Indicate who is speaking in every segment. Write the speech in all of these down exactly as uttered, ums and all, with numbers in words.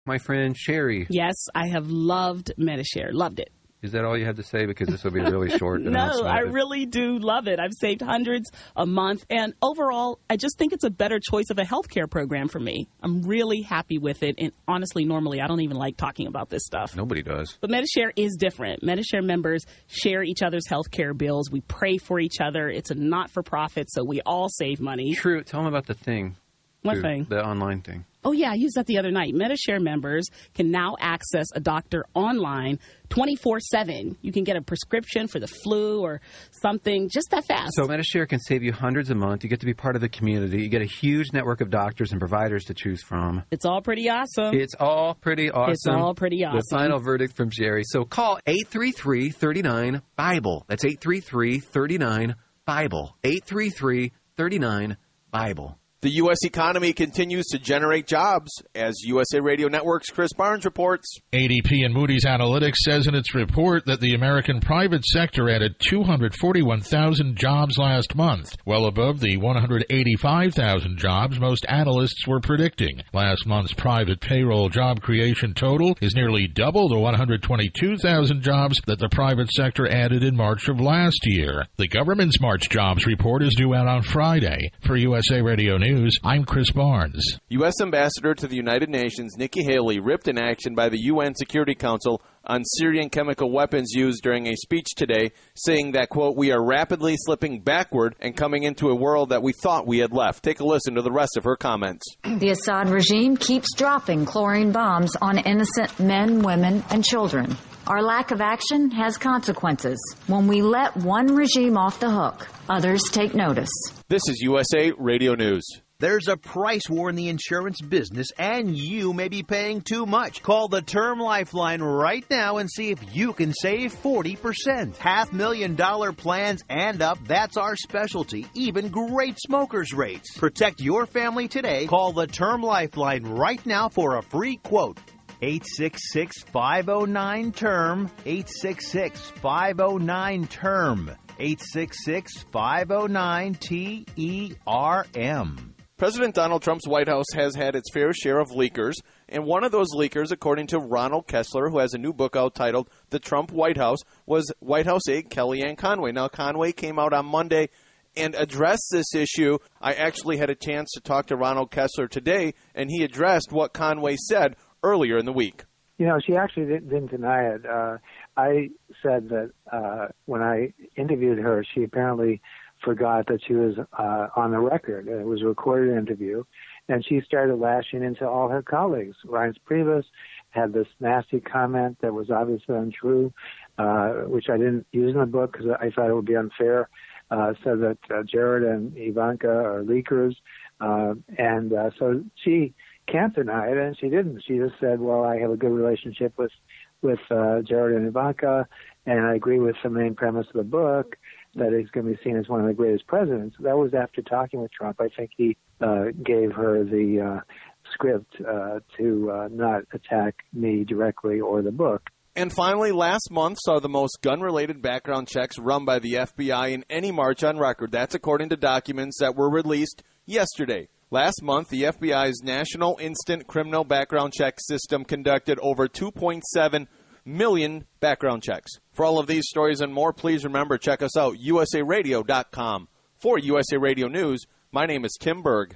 Speaker 1: my friend Sherry.
Speaker 2: Yes, I have loved Medi-Share. Loved it.
Speaker 1: Is that all you had to say? Because this will be really short.
Speaker 2: No, I really do love it. I've saved hundreds a month. And overall, I just think it's a better choice of a healthcare program for me. I'm really happy with it. And honestly, normally, I don't even like talking about this stuff.
Speaker 1: Nobody does.
Speaker 2: But Medi-Share is different. Medi-Share members share each other's healthcare bills. We pray for each other. It's a not-for-profit, so we all save money.
Speaker 1: True. Tell them about the thing.
Speaker 2: What
Speaker 1: too,
Speaker 2: thing?
Speaker 1: The online thing.
Speaker 2: Oh, yeah, I used that the other night. Medi-Share members can now access a doctor online twenty-four seven. You can get a prescription for the flu or something just that fast.
Speaker 1: So Medi-Share can save you hundreds a month. You get to be part of the community. You get a huge network of doctors and providers to choose from.
Speaker 2: It's all pretty awesome.
Speaker 1: It's all pretty awesome.
Speaker 2: It's all pretty awesome.
Speaker 1: The final verdict from Jerry. So call eight three three, three nine, Bible. That's eight three three, three nine, Bible. eight three three, three nine, Bible.
Speaker 3: The U S economy continues to generate jobs, as U S A Radio Network's Chris Barnes reports.
Speaker 4: A D P and Moody's Analytics says in its report that the American private sector added two hundred forty-one thousand jobs last month, well above the one hundred eighty-five thousand jobs most analysts were predicting. Last month's private payroll job creation total is nearly double the one hundred twenty-two thousand jobs that the private sector added in March of last year. The government's March jobs report is due out on Friday. For U S A Radio News, I'm Chris Barnes.
Speaker 3: U S Ambassador to the United Nations Nikki Haley ripped in action by the U N Security Council on Syrian chemical weapons used during a speech today, saying that, quote, we are rapidly slipping backward and coming into a world that we thought we had left. Take a listen to the rest of her comments.
Speaker 5: The Assad regime keeps dropping chlorine bombs on innocent men, women, and children. Our lack of action has consequences. When we let one regime off the hook, others take notice.
Speaker 3: This is U S A Radio News.
Speaker 6: There's a price war in the insurance business, and you may be paying too much. Call the Term Lifeline right now and see if you can save forty percent. Half million dollar plans and up, that's our specialty. Even great smokers' rates. Protect your family today. Call the Term Lifeline right now for a free quote. eight six six, five oh nine, T E R M. eight six six, five oh nine, T E R M. eight six six, five oh nine, T E R M.
Speaker 3: President Donald Trump's White House has had its fair share of leakers, and one of those leakers, according to Ronald Kessler, who has a new book out titled The Trump White House, was White House aide Kellyanne Conway. Now, Conway came out on Monday and addressed this issue. I actually had a chance to talk to Ronald Kessler today, and he addressed what Conway said earlier in the week.
Speaker 7: You know, she actually didn't, didn't deny it. Uh, I said that uh, when I interviewed her, she apparently forgot that she was uh, on the record. It was a recorded interview, and she started lashing into all her colleagues. Reince Priebus had this nasty comment that was obviously untrue, uh, which I didn't use in the book because I thought it would be unfair. Uh, said that uh, Jared and Ivanka are leakers, uh, and uh, so she can't deny it, and she didn't. She just said, well, I have a good relationship with with uh, Jared and Ivanka, and I agree with the main premise of the book, that he's going to be seen as one of the greatest presidents. That was after talking with Trump. I think he uh, gave her the uh, script uh, to uh, not attack me directly or the book.
Speaker 3: And finally, last month saw the most gun-related background checks run by the F B I in any March on record. That's according to documents that were released yesterday. Last month, the F B I's National Instant Criminal Background Check System conducted over two point seven million background checks. For all of these stories and more, please remember, check us out, U S A radio dot com. For U S A Radio News, my name is Tim Berg.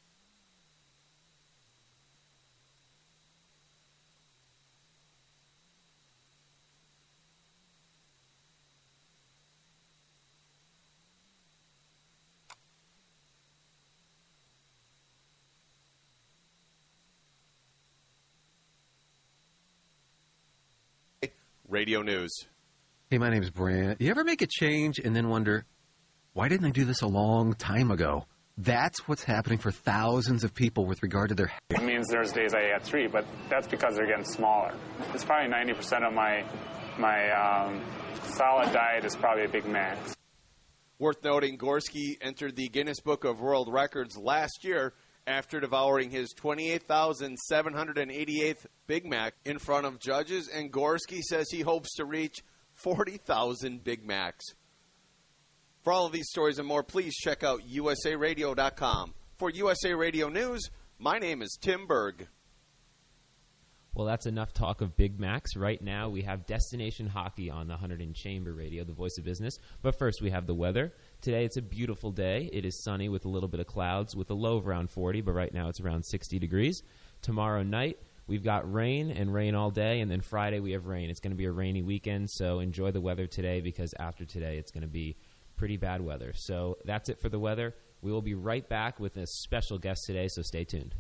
Speaker 3: Radio News.
Speaker 1: Hey, my name is Brant. You ever make a change and then wonder, why didn't I do this a long time ago? That's what's happening for thousands of people with regard to their...
Speaker 8: It means there's days I had three, but that's because they're getting smaller. It's probably ninety percent of my, my um, solid diet is probably a Big Mac.
Speaker 3: Worth noting, Gorski entered the Guinness Book of World Records last year after devouring his twenty-eight thousand seven hundred eighty-eighth Big Mac in front of judges, and Gorski says he hopes to reach forty thousand Big Macs. For all of these stories and more, please check out U S A radio dot com. For U S A Radio News, my name is Tim Berg.
Speaker 9: Well, that's enough talk of Big Macs. Right now, we have Destination Hockey on the Hunterdon Chamber Radio, the voice of business. But first, we have the weather. Today, it's a beautiful day. It is sunny with a little bit of clouds with a low of around forty, but right now it's around sixty degrees. Tomorrow night, we've got rain and rain all day, and then Friday we have rain. It's going to be a rainy weekend, so enjoy the weather today because after today it's going to be pretty bad weather. So that's it for the weather. We will be right back with a special guest today, so stay tuned.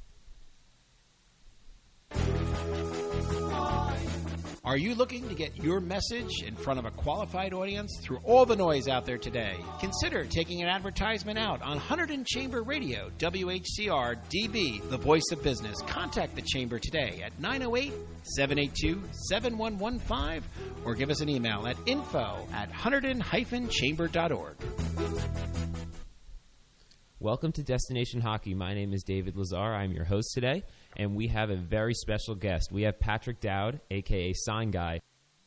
Speaker 10: Are you looking to get your message in front of a qualified audience through all the noise out there today? Consider taking an advertisement out on Hunterdon Chamber Radio, W H C R D B, the voice of business. Contact the Chamber today at nine oh eight, seven eight two, seven one one five or give us an email at info at hunterdon dash chamber dot org.
Speaker 9: Welcome to Destination Hockey. My name is David Lazar. I'm your host today, and we have a very special guest. We have Patrick Dowd, a k a. Sign Guy.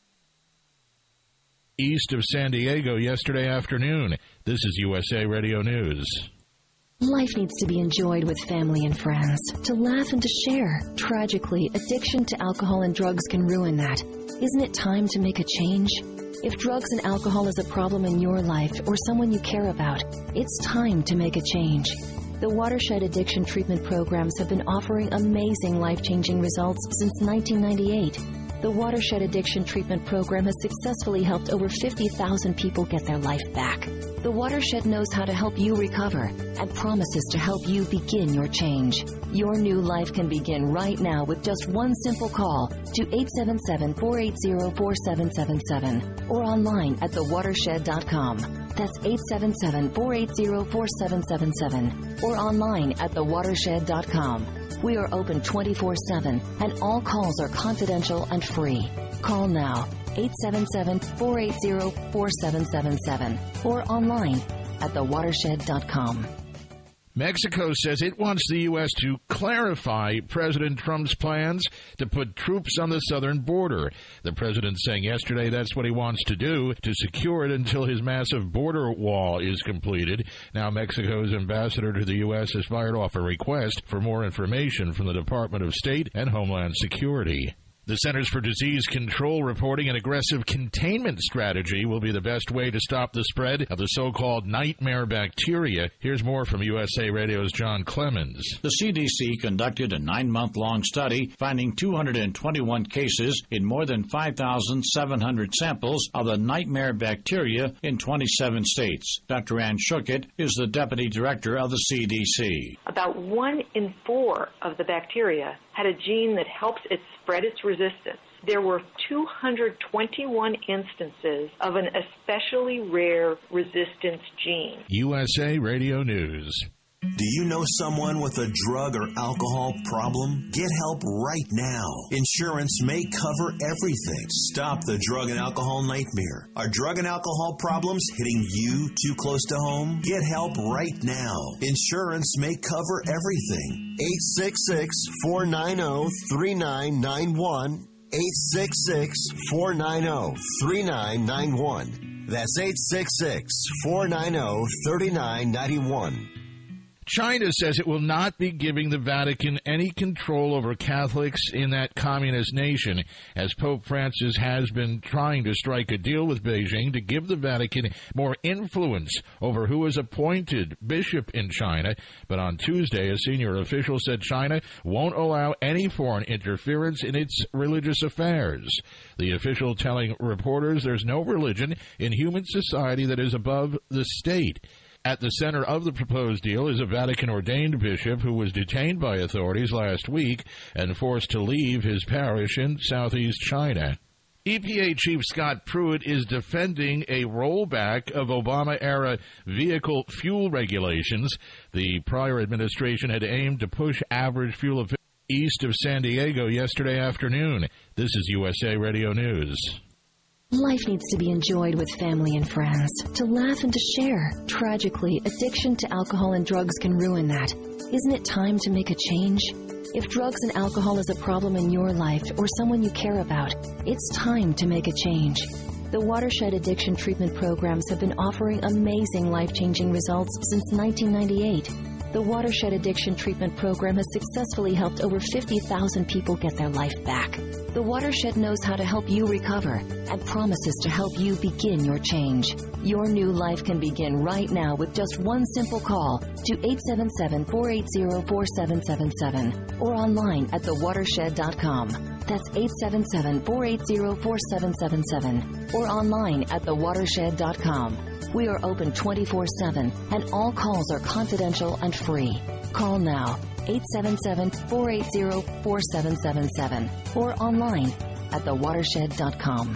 Speaker 4: East of San Diego yesterday afternoon. This is U S A Radio News.
Speaker 11: Life needs to be enjoyed with family and friends, to laugh and to share. Tragically, addiction to alcohol and drugs can ruin that. Isn't it time to make a change? If drugs and alcohol is a problem in your life or someone you care about, it's time to make a change. The Watershed Addiction Treatment Programs have been offering amazing life-changing results since nineteen ninety-eight. The Watershed Addiction Treatment Program has successfully helped over fifty thousand people get their life back. The Watershed knows how to help you recover and promises to help you begin your change. Your new life can begin right now with just one simple call to eight seven seven, four eight zero, four seven seven seven or online at the watershed dot com. That's eight seven seven, four eight zero, four seven seven seven or online at the watershed dot com. We are open twenty-four seven and all calls are confidential and free. Call now, eight seven seven, four eight zero, four seven seven seven or online at the watershed dot com.
Speaker 4: Mexico says it wants the U S to clarify President Trump's plans to put troops on the southern border. The president saying yesterday that's what he wants to do to secure it until his massive border wall is completed. Now Mexico's ambassador to the U S has fired off a request for more information from the Department of State and Homeland Security. The Centers for Disease Control reporting an aggressive containment strategy will be the best way to stop the spread of the so-called nightmare bacteria. Here's more from U S A Radio's John Clemens.
Speaker 12: The C D C conducted a nine-month-long study finding two hundred twenty-one cases in more than five thousand seven hundred samples of the nightmare bacteria in twenty-seven states. Doctor Ann Schuckett is the deputy director of the C D C.
Speaker 13: About one in four of the bacteria had a gene that helps it spread its resistance. There were two hundred twenty-one instances of an especially rare resistance gene.
Speaker 4: U S A Radio News.
Speaker 14: Do you know someone with a drug or alcohol problem? Get help right now. Insurance may cover everything. Stop the drug and alcohol nightmare. Are drug and alcohol problems hitting you too close to home? Get help right now. Insurance may cover everything. eight six six, four nine zero, three nine nine one. eight six six, four nine zero, three nine nine one. That's eight six six, four nine zero, three nine nine one.
Speaker 4: China says it will not be giving the Vatican any control over Catholics in that communist nation, as Pope Francis has been trying to strike a deal with Beijing to give the Vatican more influence over who is appointed bishop in China. But on Tuesday, a senior official said China won't allow any foreign interference in its religious affairs. The official telling reporters there's no religion in human society that is above the state. At the center of the proposed deal is a Vatican-ordained bishop who was detained by authorities last week and forced to leave his parish in southeast China. E P A Chief Scott Pruitt is defending a rollback of Obama-era vehicle fuel regulations. The prior administration had aimed to push average fuel efficiency east of San Diego yesterday afternoon. This is U S A Radio News.
Speaker 11: Life needs to be enjoyed with family and friends, to laugh and to share. Tragically, addiction to alcohol and drugs can ruin that. Isn't it time to make a change? If drugs and alcohol is a problem in your life or someone you care about, it's time to make a change. The Watershed Addiction Treatment Programs have been offering amazing life-changing results since nineteen ninety-eight. The Watershed Addiction Treatment Program has successfully helped over fifty thousand people get their life back. The Watershed knows how to help you recover and promises to help you begin your change. Your new life can begin right now with just one simple call to eight seven seven, four eight zero, four seven seven seven or online at the watershed dot com. That's eight seven seven, four eight zero, four seven seven seven or online at the watershed dot com. We are open twenty-four seven and all calls are confidential and free. Call now, eight seven seven, four eight zero, four seven seven seven or online at the watershed dot com.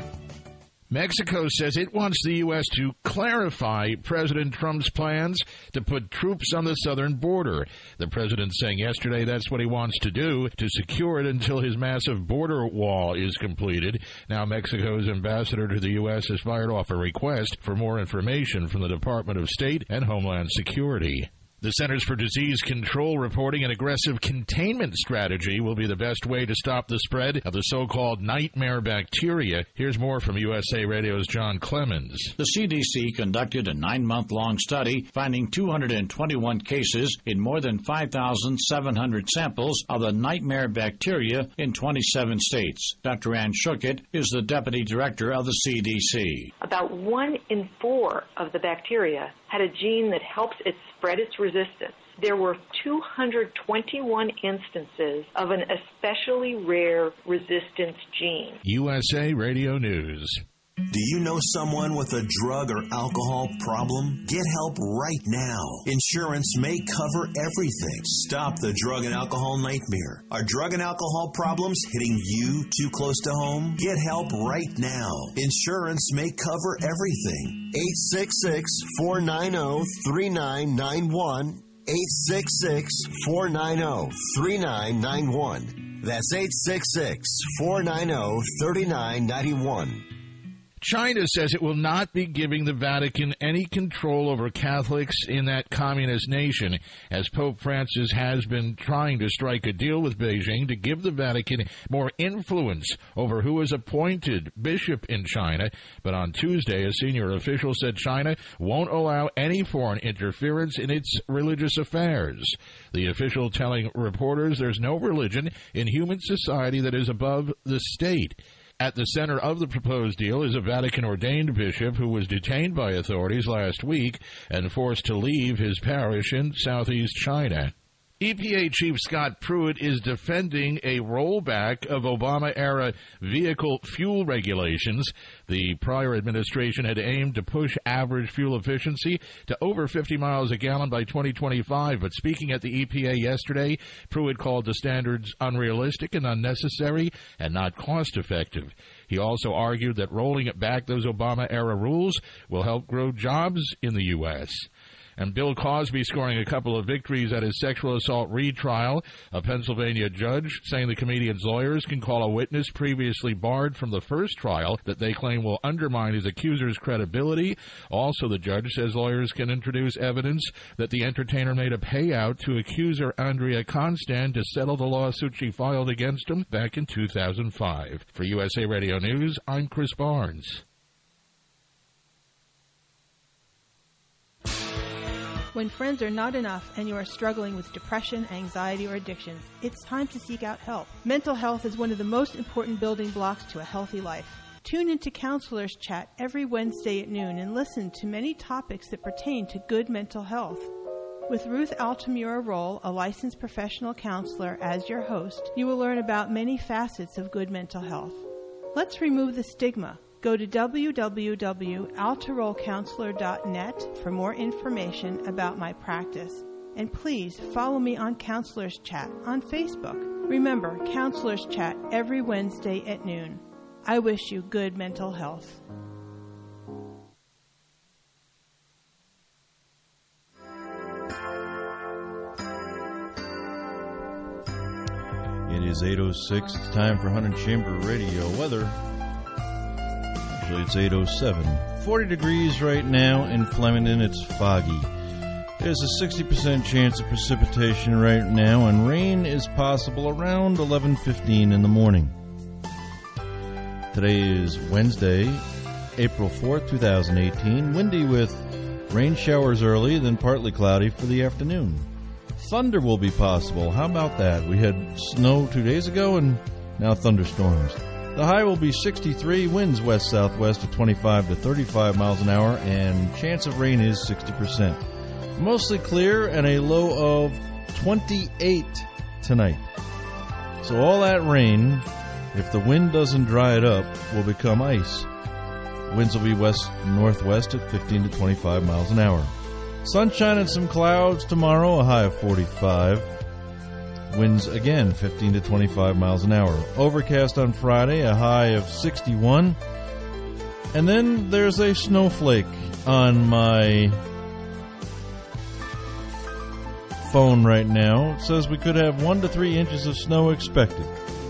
Speaker 4: Mexico says it wants the U S to clarify President Trump's plans to put troops on the southern border. The president saying yesterday that's what he wants to do to secure it until his massive border wall is completed. Now Mexico's ambassador to the U S has fired off a request for more information from the Department of State and Homeland Security. The Centers for Disease Control reporting an aggressive containment strategy will be the best way to stop the spread of the so-called nightmare bacteria. Here's more from U S A Radio's John Clemens.
Speaker 12: The C D C conducted a nine-month-long study finding two hundred twenty-one cases in more than five thousand seven hundred samples of the nightmare bacteria in twenty-seven states. Doctor Ann Schuckett is the deputy director of the C D C.
Speaker 13: About one in four of the bacteria had a gene that helps it spread its resistance. There were two hundred twenty-one instances of an especially rare resistance gene.
Speaker 4: U S A Radio News.
Speaker 14: Do you know someone with a drug or alcohol problem? Get help right now. Insurance may cover everything. Stop the drug and alcohol nightmare. Are drug and alcohol problems hitting you too close to home? Get help right now. Insurance may cover everything. eight six six, four nine zero, three nine nine one. eight six six, four nine zero, three nine nine one. That's eight six six, four nine zero, three nine nine one.
Speaker 4: China says it will not be giving the Vatican any control over Catholics in that communist nation, as Pope Francis has been trying to strike a deal with Beijing to give the Vatican more influence over who is appointed bishop in China. But on Tuesday, a senior official said China won't allow any foreign interference in its religious affairs. The official telling reporters there's no religion in human society that is above the state. At the center of the proposed deal is a Vatican-ordained bishop who was detained by authorities last week and forced to leave his parish in southeast China. E P A Chief Scott Pruitt is defending a rollback of Obama-era vehicle fuel regulations. The prior administration had aimed to push average fuel efficiency to over fifty miles a gallon by twenty twenty-five, but speaking at the E P A yesterday, Pruitt called the standards unrealistic and unnecessary and not cost-effective. He also argued that rolling back those Obama-era rules will help grow jobs in the U S And Bill Cosby scoring a couple of victories at his sexual assault retrial. A Pennsylvania judge saying the comedian's lawyers can call a witness previously barred from the first trial that they claim will undermine his accuser's credibility. Also, the judge says lawyers can introduce evidence that the entertainer made a payout to accuser Andrea Constand to settle the lawsuit she filed against him back in two thousand five. For U S A Radio News, I'm Chris Barnes.
Speaker 15: When friends are not enough and you are struggling with depression, anxiety, or addictions, it's time to seek out help. Mental health is one of the most important building blocks to a healthy life. Tune into Counselors Chat every Wednesday at noon and listen to many topics that pertain to good mental health. With Ruth Altamura-Roll, a licensed professional counselor, as your host, you will learn about many facets of good mental health. Let's remove the stigma. Go to w w w dot altaroll counselor dot net for more information about my practice. And please follow me on Counselors Chat on Facebook. Remember, Counselors Chat every Wednesday at noon. I wish you good mental health.
Speaker 16: It is eight oh six. It's time for Hunter Chamber Radio weather. Actually, it's eight oh seven. forty degrees right now in Flemington. It's foggy. There's a sixty percent chance of precipitation right now, and rain is possible around eleven fifteen in the morning. Today is Wednesday, April fourth, twenty eighteen. Windy with rain showers early, then partly cloudy for the afternoon. Thunder will be possible. How about that? We had snow two days ago and now thunderstorms. The high will be sixty-three, winds west-southwest at twenty-five to thirty-five miles an hour, and chance of rain is sixty percent. Mostly clear and a low of twenty-eight tonight. So all that rain, if the wind doesn't dry it up, will become ice. Winds will be west-northwest at fifteen to twenty-five miles an hour. Sunshine and some clouds tomorrow, a high of forty-five. Winds again fifteen to twenty-five miles an hour. Overcast on Friday, a high of sixty-one. And then there's a snowflake on my phone right now. It says we could have one to three inches of snow expected.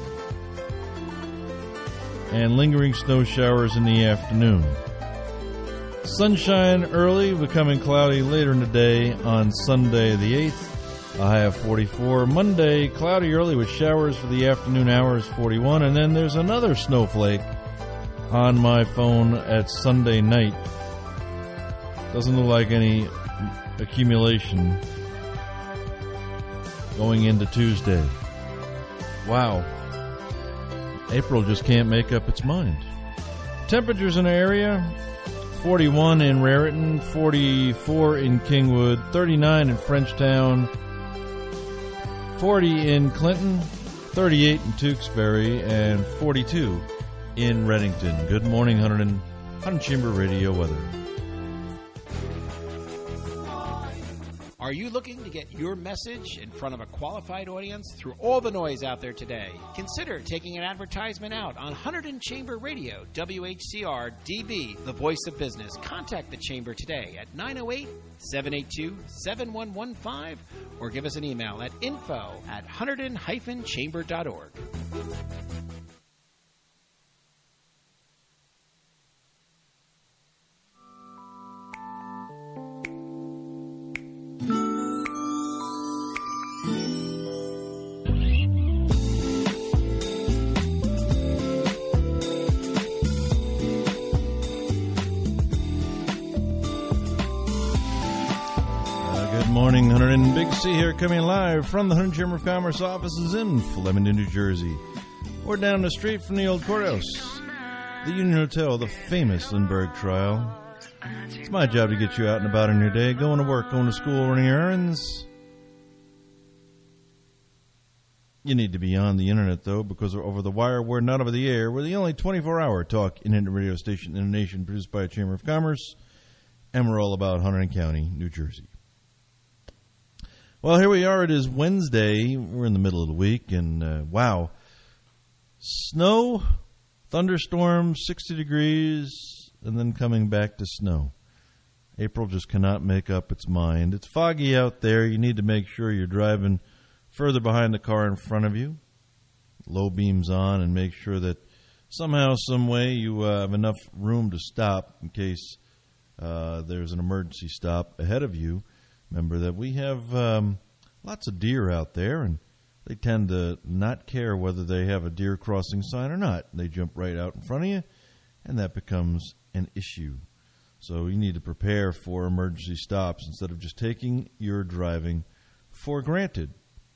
Speaker 16: And lingering snow showers in the afternoon. Sunshine early, becoming cloudy later in the day on Sunday the eighth. A high of forty-four. Monday, cloudy early with showers for the afternoon hours, forty-one. And then there's another snowflake on my phone at Sunday night. Doesn't look like any accumulation going into Tuesday. Wow. April just can't make up its mind. Temperatures in the area, forty-one in Raritan, forty-four in Kingwood, thirty-nine in Frenchtown, forty in Clinton, thirty-eight in Tewksbury, and forty-two in Reddington. Good morning, one hundred, one hundred Chamber Radio weather.
Speaker 10: Are you looking to get your message in front of a qualified audience through all the noise out there today? Consider taking an advertisement out on one hundred Chamber Radio, W H C R D B, the voice of business. Contact the Chamber today at nine oh eight, seven eight two, seven one one five or give us an email at info at one hundred chamber dot org.
Speaker 16: Morning, one hundred Big C here, coming live from the one hundred Chamber of Commerce offices in Flemington, New Jersey. Or down the street from the old courthouse, the Union Hotel, the famous Lindbergh trial. It's my job to get you out and about in your day, going to work, going to school, running your errands. You need to be on the internet, though, because we're over the wire, we're not over the air. We're the only twenty-four hour talk internet radio station in the nation produced by a Chamber of Commerce, and we're all about Hunterdon County, New Jersey. Well, here we are. It is Wednesday. We're in the middle of the week, and uh, wow. Snow, thunderstorms, sixty degrees, and then coming back to snow. April just cannot make up its mind. It's foggy out there. You need to make sure you're driving further behind the car in front of you. Low beams on, and make sure that somehow, some way, you uh, have enough room to stop in case uh, there's an emergency stop ahead of you. Remember that we have um, lots of deer out there, and they tend to not care whether they have a deer crossing sign or not. They jump right out in front of you, and that becomes an issue. So you need to prepare for emergency stops instead of just taking your driving for granted.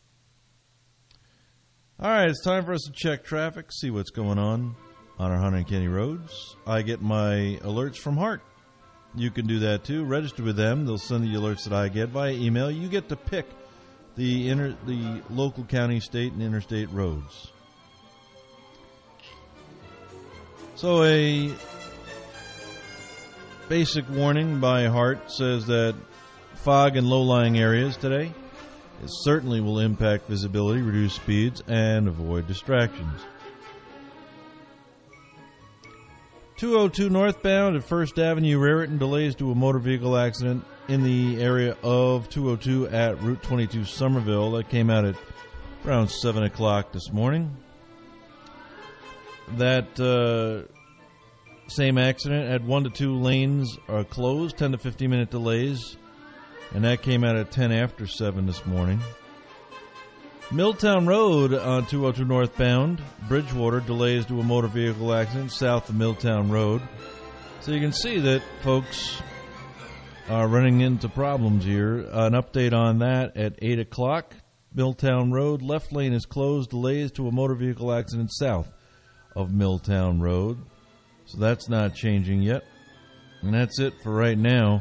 Speaker 16: All right, it's time for us to check traffic, see what's going on on our Hunterdon County roads. I get my alerts from Hart. You can do that too. Register with them. They'll send the alerts that I get via email. You get to pick the inter, the local, county, state, and interstate roads. So a basic warning by Hart says that fog in low-lying areas today, it certainly will impact visibility, reduce speeds, and avoid distractions. two oh two northbound at First Avenue, Raritan, delays due to a motor vehicle accident in the area of two oh two at Route twenty-two, Somerville. That came out at around seven o'clock this morning. That uh, same accident had one to two lanes are closed, ten to fifteen minute delays, and that came out at ten after seven this morning. Milltown Road on two oh two northbound, Bridgewater, delays due to a motor vehicle accident south of Milltown Road. So you can see that, folks, are running into problems here. An update on that at eight o'clock. Milltown Road, left lane is closed. Delays to a motor vehicle accident south of Milltown Road. So that's not changing yet. And that's it for right now.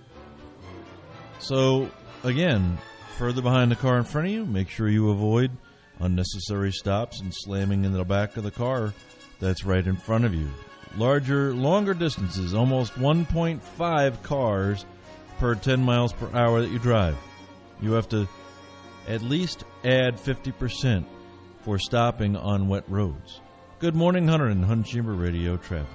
Speaker 16: So, again, further behind the car in front of you, make sure you avoid unnecessary stops and slamming into the back of the car that's right in front of you. Larger, longer distances, almost one point five cars per ten miles per hour that you drive. You have to at least add fifty percent for stopping on wet roads. Good morning, Hunter and Hunt Chamber Radio traffic.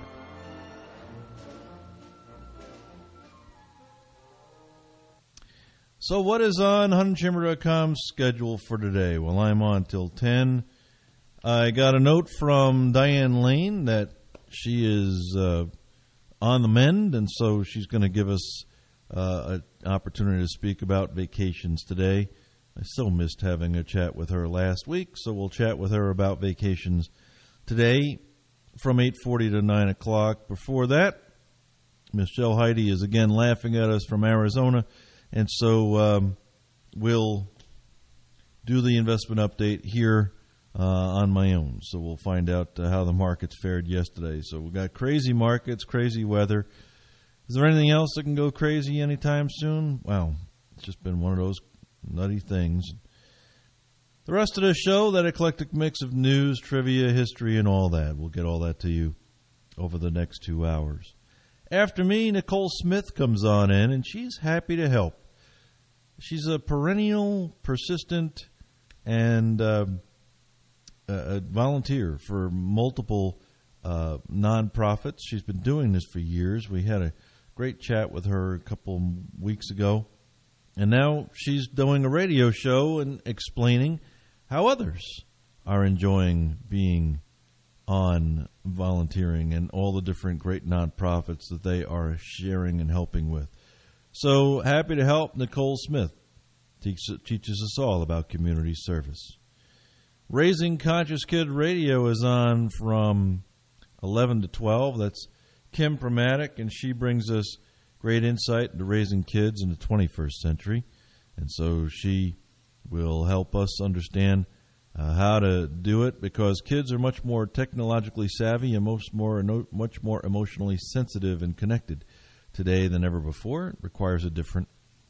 Speaker 16: So what is on hunt chamber dot com's schedule for today? Well, I'm on till ten. I got a note from Diane Lane that she is uh, on the mend, and so she's going to give us uh, an opportunity to speak about vacations today. I so missed having a chat with her last week, so we'll chat with her about vacations today from eight forty to nine o'clock. Before that, Michelle Heidi is again laughing at us from Arizona. And so um, we'll do the investment update here uh, on my own. So we'll find out uh, how the markets fared yesterday. So we've got crazy markets, crazy weather. Is there anything else that can go crazy anytime soon? Well, it's just been one of those nutty things. The rest of the show, that eclectic mix of news, trivia, history, and all that. We'll get all that to you over the next two hours. After me, Nicole Smith comes on in, and she's happy to help. She's a perennial, persistent, and uh, a volunteer for multiple uh, nonprofits. She's been doing this for years. We had a great chat with her a couple weeks ago. And now she's doing a radio show and explaining how others are enjoying being on volunteering and all the different great nonprofits that they are sharing and helping with. So happy to help. Nicole Smith teach, teaches us all about community service. Raising Conscious Kid Radio is on from eleven to twelve. That's Kim Pramatic, and she brings us great insight into raising kids in the twenty-first century. And so she will help us understand Uh, how to do it, because kids are much more technologically savvy and most more, no, much more emotionally sensitive and connected today than ever before. It requires a different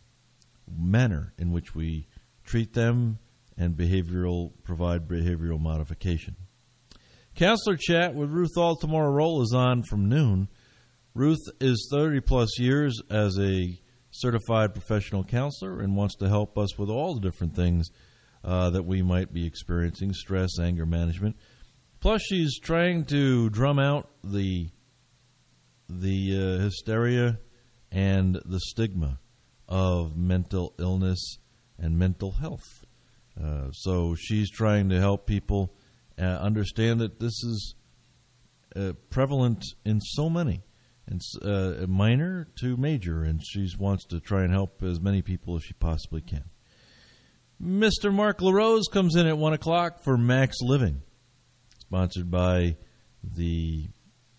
Speaker 16: manner in which we treat them and behavioral provide behavioral modification. Counselor Chat with Ruth Altamora-Roll is on from noon. Ruth is thirty plus years as a certified professional counselor and wants to help us with all the different things Uh, that we might be experiencing, stress, anger management. Plus, she's trying to drum out the the uh, hysteria and the stigma of mental illness and mental health. Uh, so she's trying to help people uh, understand that this is uh, prevalent in so many, and uh, minor to major, and she wants to try and help as many people as she possibly can. Mister Mark LaRose comes in at one o'clock for Max Living, sponsored by the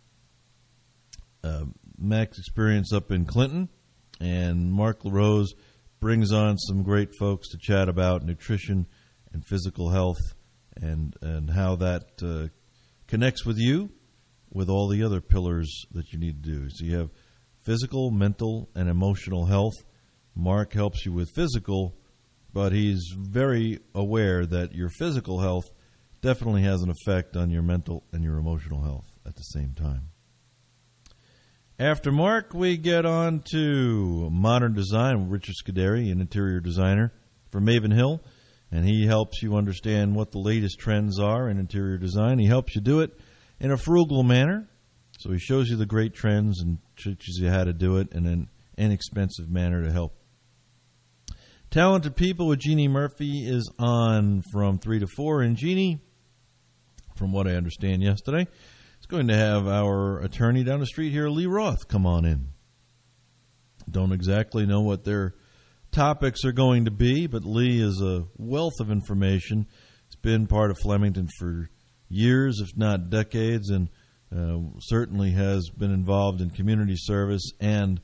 Speaker 16: uh, Max Experience up in Clinton. And Mark LaRose brings on some great folks to chat about nutrition and physical health and, and how that uh, connects with you with all the other pillars that you need to do. So you have physical, mental, and emotional health. Mark helps you with physical, but he's very aware that your physical health definitely has an effect on your mental and your emotional health at the same time. After Mark, we get on to Modern Design with Richard Scuderi, an interior designer for Maven Hill, and he helps you understand what the latest trends are in interior design. He helps you do it in a frugal manner, so he shows you the great trends and teaches you how to do it in an inexpensive manner to help. Talented People with Jeannie Murphy is on from three to four. And Jeannie, from what I understand yesterday, is going to have our attorney down the street here, Lee Roth, come on in. Don't exactly know what their topics are going to be, but Lee is a wealth of information. He's been part of Flemington for years, if not decades, and uh, certainly has been involved in community service and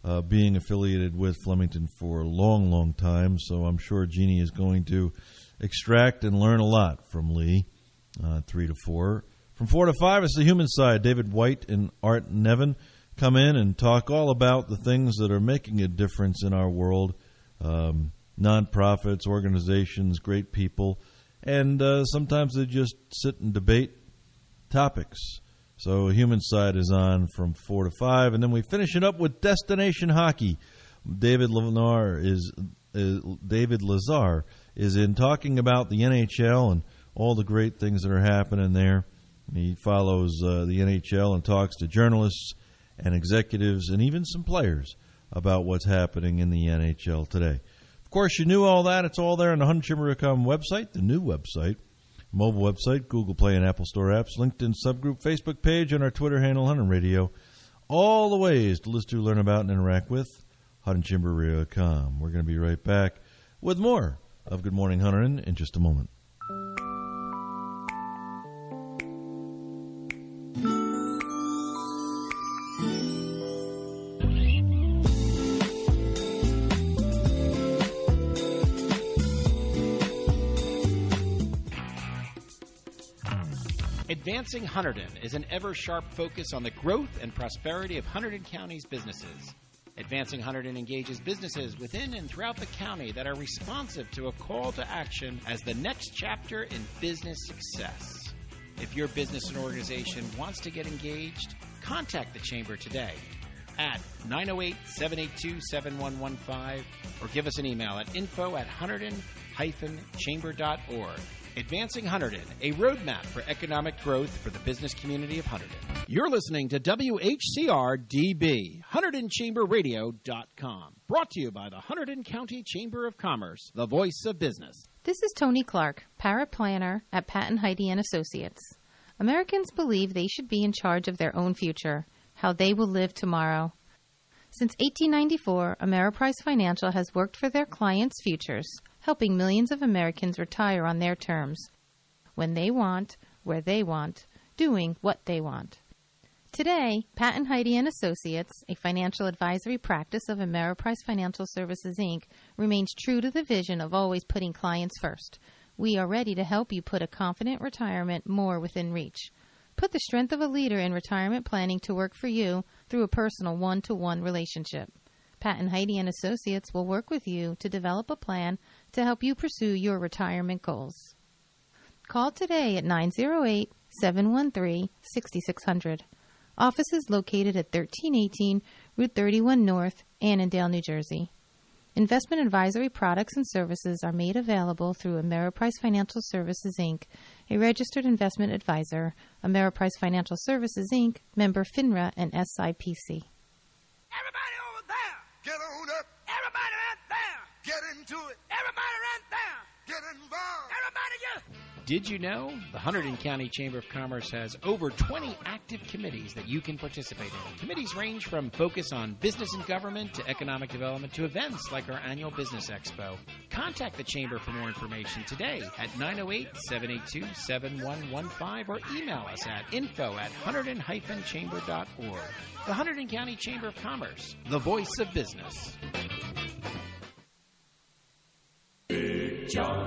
Speaker 16: uh, being affiliated with Flemington for a long, long time. So I'm sure Jeannie is going to extract and learn a lot from Lee, uh, three to four. From four to five, it's the human side. David White and Art Nevin come in and talk all about the things that are making a difference in our world. Um, nonprofits, organizations, great people. And uh, sometimes they just sit and debate topics. So human side is on from four to five. And then we finish it up with Destination Hockey. David Lazar is, uh, David Lazar is in talking about the N H L and all the great things that are happening there. He follows uh, the N H L and talks to journalists and executives and even some players about what's happening in the N H L today. Of course, you knew all that. It's all there on the Hunt Chamber dot com website, the new website, mobile website, Google Play and Apple Store apps, LinkedIn subgroup, Facebook page, and our Twitter handle, Hunter Radio. All the ways to listen to, learn about, and interact with Hunt Chamber Radio dot com. We're going to be right back with more of Good Morning Hunterin' in just a moment.
Speaker 10: Advancing Hunterdon is an ever-sharp focus on the growth and prosperity of Hunterdon County's businesses. Advancing Hunterdon engages businesses within and throughout the county that are responsive to a call to action as the next chapter in business success. If your business and organization wants to get engaged, contact the Chamber today at nine oh eight, seven eight two, seven one one five or give us an email at info at hunterdon dash chamber dot org. Advancing Hunterdon, a roadmap for economic growth for the business community of Hunterdon. You're listening to W H C R D B, Hunterdon Chamber Radio dot com. Brought to you by the Hunterdon County Chamber of Commerce, the voice of business.
Speaker 17: This is Tony Clark, paraplanner at Patton Heidi and Associates. Americans believe they should be in charge of their own future, how they will live tomorrow. Since eighteen ninety-four, Ameriprise Financial has worked for their clients' futures, helping millions of Americans retire on their terms, when they want, where they want, doing what they want. Today, Patton Heidi and Associates, a financial advisory practice of Ameriprise Financial Services, Incorporated, remains true to the vision of always putting clients first. We are ready to help you put a confident retirement more within reach. Put the strength of a leader in retirement planning to work for you through a personal one-to-one relationship. Patton Heidi and Associates will work with you to develop a plan to help you pursue your retirement goals. Call today at nine oh eight, seven one three, six six zero zero. Office is located at thirteen eighteen Route thirty-one North, Annandale, New Jersey. Investment advisory products and services are made available through Ameriprise Financial Services, Incorporated, a registered investment advisor, Ameriprise Financial Services, Incorporated, member FINRA and S I P C.
Speaker 18: Get on up. Everybody right there. Get into it. Everybody right there. Get involved. Everybody get.
Speaker 10: Did you know the Hunterdon County Chamber of Commerce has over twenty active committees that you can participate in? Committees range from focus on business and government to economic development to events like our annual Business Expo. Contact the Chamber for more information today at nine oh eight, seven eight two, seven one one five or email us at info at hunterdon dash chamber dot org. The Hunterdon County Chamber of Commerce, the voice of business.
Speaker 18: Big John.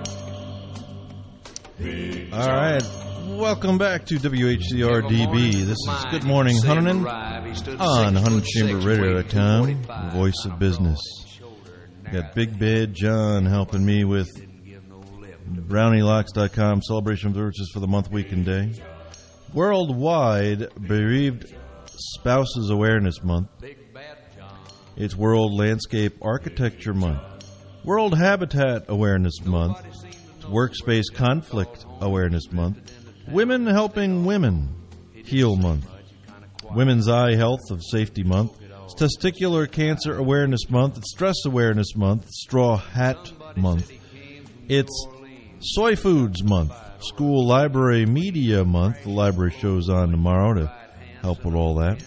Speaker 18: Big
Speaker 16: All right. Welcome back to W H C R D B. This is Good Morning Hunterdon on Hunt Chamber Radio dot com, the voice of business. Got Big Bad John helping me with Brownie Locks dot com, celebration of services for the month, week, and day. Worldwide Bereaved Spouses Awareness Month. It's World Landscape Architecture Month. World Habitat Awareness Month. It's Workspace Conflict Awareness Month. Women Helping Women Heal Month. Women's Eye Health of Safety Month. It's Testicular Cancer Awareness Month. It's Stress Awareness Month. Straw Hat Month. It's Soy Foods Month. School Library Media Month. The library show's on tomorrow to help with all that.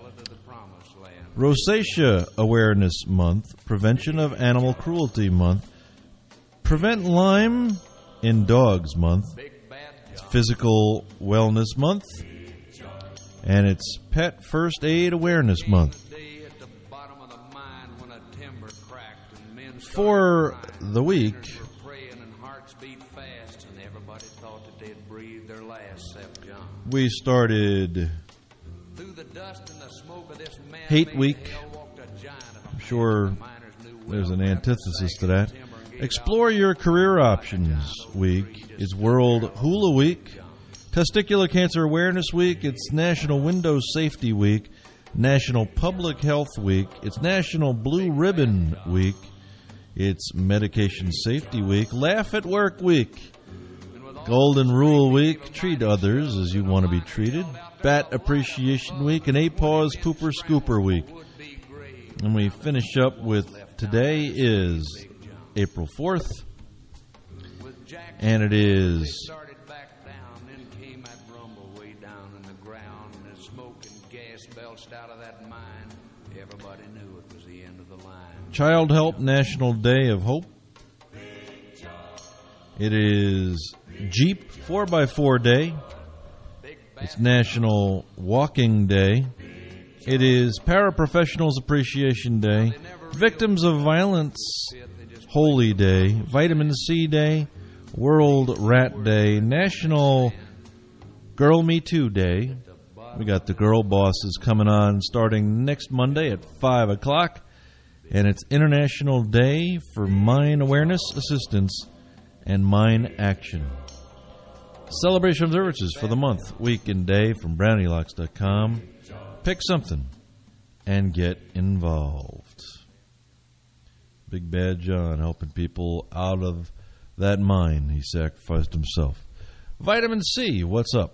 Speaker 16: Rosacea Awareness Month. Prevention of Animal Cruelty Month. Prevent Lyme in Dogs Month. It's Physical Wellness Month. And it's Pet First Aid Awareness Month. for the week, we started Hate Week. I'm sure there's an antithesis to that. Explore Your Career Options Week. It's World Hula Week. Testicular Cancer Awareness Week. It's National Window Safety Week. National Public Health Week. It's National Blue Ribbon Week. It's Medication Safety Week. Laugh at Work Week. Golden Rule Week. Treat others as you want to be treated. Bat Appreciation Week. And Eight Paws Pooper Scooper Week. And we finish up with today is April fourth. And it is Child Help National Day of Hope. It is Jeep four by four Day. It's National Walking Day. It is Paraprofessionals Appreciation Day. Victims of Violence Holy Day. Vitamin C Day. World Rat Day. National Girl Me Too Day. We got the girl bosses coming on starting next Monday at five o'clock. And it's International Day for Mine Awareness Assistance and Mine Action. Celebration observances for the month, week, and day from brownie locks dot com. Pick something and get involved. Big Bad John helping people out of that mine. He sacrificed himself. Vitamin C, what's up?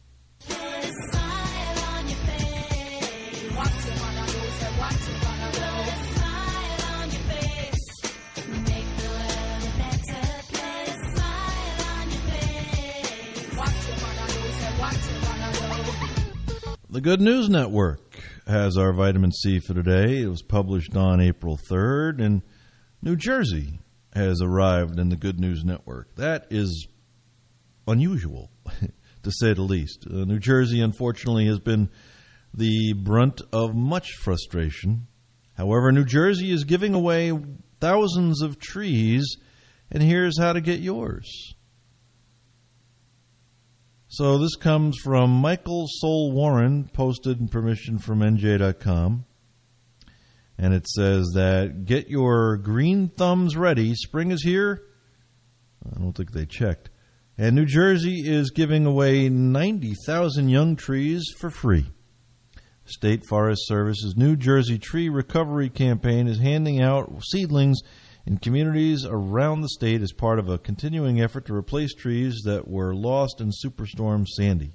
Speaker 16: The Good News Network has our vitamin C for today. It was published on April third, and New Jersey has arrived in the Good News Network. That is unusual, to say the least. Uh, New Jersey, unfortunately, has been the brunt of much frustration. However, New Jersey is giving away thousands of trees, and here's how to get yours. So this comes from Michael Soul Warren, posted in permission from N J dot com. And it says that, get your green thumbs ready. Spring is here. I don't think they checked. And New Jersey is giving away ninety thousand young trees for free. State Forest Service's New Jersey Tree Recovery Campaign is handing out seedlings in communities around the state as part of a continuing effort to replace trees that were lost in Superstorm Sandy,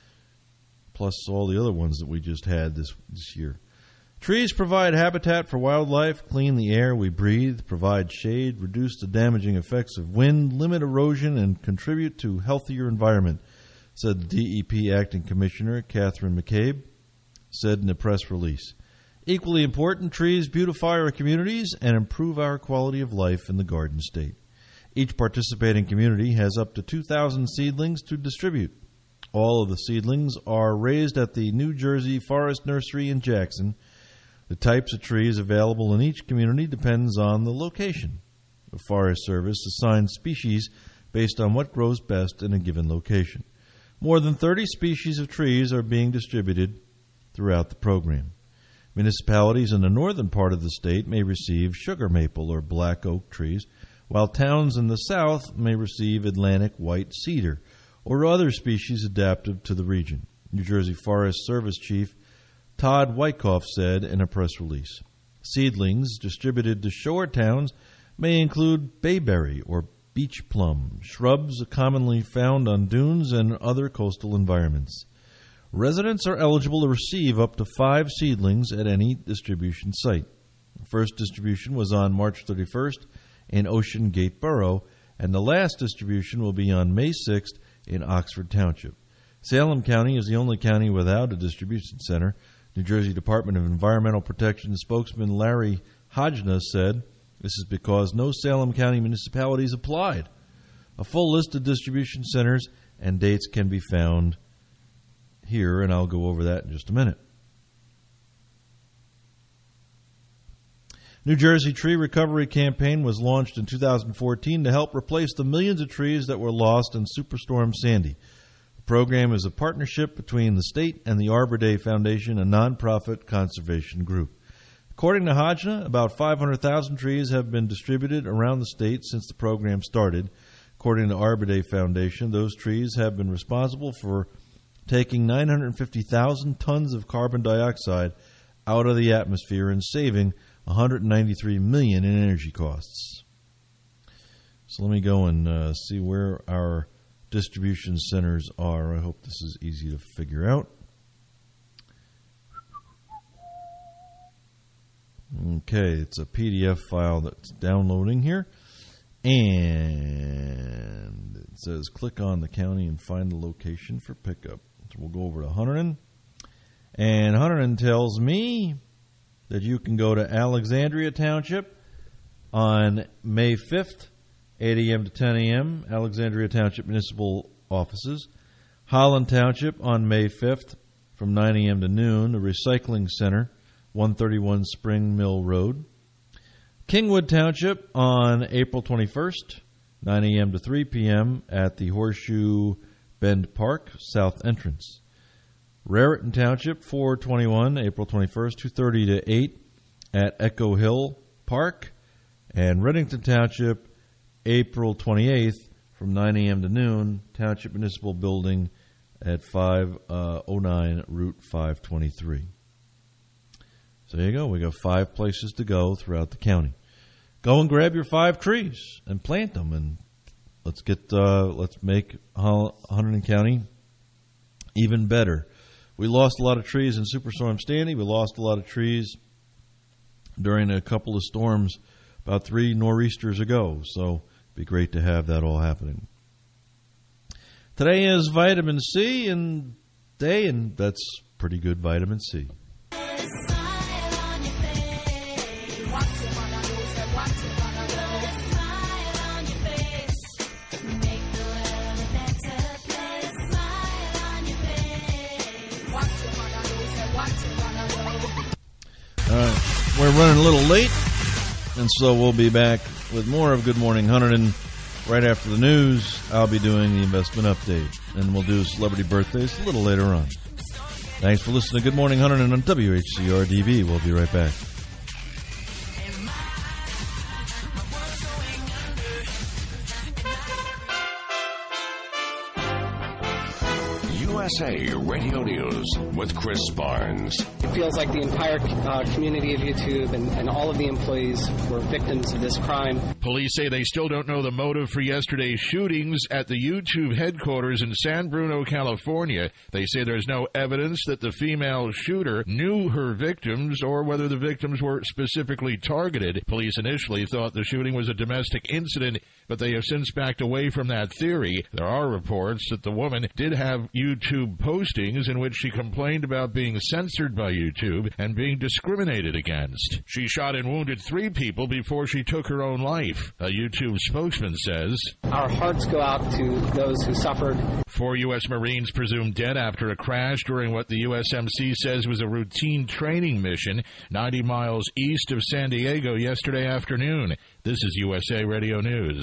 Speaker 16: plus all the other ones that we just had this, this year. Trees provide habitat for wildlife, clean the air we breathe, provide shade, reduce the damaging effects of wind, limit erosion, and contribute to a healthier environment, said the D E P Acting Commissioner Catherine McCabe, said in a press release. Equally important, trees beautify our communities and improve our quality of life in the Garden State. Each participating community has up to two thousand seedlings to distribute. All of the seedlings are raised at the New Jersey Forest Nursery in Jackson. The types of trees available in each community depends on the location. The Forest Service assigns species based on what grows best in a given location. More than thirty species of trees are being distributed throughout the program. Municipalities in the northern part of the state may receive sugar maple or black oak trees, while towns in the south may receive Atlantic white cedar or other species adapted to the region. New Jersey Forest Service Chief Todd Wyckoff said in a press release. Seedlings distributed to shore towns may include bayberry or beach plum, shrubs commonly found on dunes and other coastal environments. Residents are eligible to receive up to five seedlings at any distribution site. The first distribution was on March thirty-first in Ocean Gate Borough, and the last distribution will be on May sixth in Oxford Township. Salem County is the only county without a distribution center. New Jersey Department of Environmental Protection spokesman Larry Hodgna said, this is because no Salem County municipalities applied. A full list of distribution centers and dates can be found here, and I'll go over that in just a minute. New Jersey Tree Recovery Campaign was launched in two thousand fourteen to help replace the millions of trees that were lost in Superstorm Sandy. The program is a partnership between the state and the Arbor Day Foundation, a nonprofit conservation group. According to Hodgna, about five hundred thousand trees have been distributed around the state since the program started. According to Arbor Day Foundation, those trees have been responsible for taking nine hundred fifty thousand tons of carbon dioxide out of the atmosphere and saving one hundred ninety-three million dollars in energy costs. So let me go and uh, see where our distribution centers are. I hope this is easy to figure out. Okay, it's a P D F file that's downloading here. And it says click on the county and find the location for pickup. So we'll go over to Hunterdon. And Hunterdon tells me that you can go to Alexandria Township on May fifth, eight a.m. to ten a.m., Alexandria Township Municipal Offices. Holland Township on May fifth from nine a.m. to noon, the Recycling Center, one thirty-one Spring Mill Road. Kingwood Township on April twenty-first, nine a.m. to three p.m. at the Horseshoe Bend Park, South Entrance. Raritan Township, four twenty-one, April twenty-first, two thirty to eight at Echo Hill Park. And Reddington Township, April twenty-eighth, from nine a.m. to noon, Township Municipal Building at five oh nine Route five twenty-three. So there you go. We got five places to go throughout the county. Go and grab your five trees and plant them, and let's get uh, let's make Hunterdon County even better. We lost a lot of trees in Superstorm Sandy. We lost a lot of trees during a couple of storms about three nor'easters ago. So it'd be great to have that all happening. Today is vitamin C and day, and that's pretty good vitamin C. All right, we're running a little late, and so we'll be back with more of Good Morning Hunterdon right after the news. I'll be doing the investment update, and we'll do celebrity birthdays a little later on. Thanks for listening to Good Morning Hunterdon on W H C R D B. We'll be right back.
Speaker 19: U S A Radio News with Chris Barnes.
Speaker 20: It feels like the entire uh, community of YouTube and, and all of the employees were victims of this crime.
Speaker 4: Police say they still don't know the motive for yesterday's shootings at the YouTube headquarters in San Bruno, California. They say there's no evidence that the female shooter knew her victims or whether the victims were specifically targeted. Police initially thought the shooting was a domestic incident, but they have since backed away from that theory. There are reports that the woman did have YouTube postings in which she complained about being censored by YouTube and being discriminated against. She shot and wounded three people before she took her own life. A YouTube spokesman says,
Speaker 20: "Our hearts go out to those who suffered."
Speaker 4: Four U S Marines presumed dead after a crash during what the U S M C says was a routine training mission ninety miles east of San Diego yesterday afternoon. This is U S A Radio News.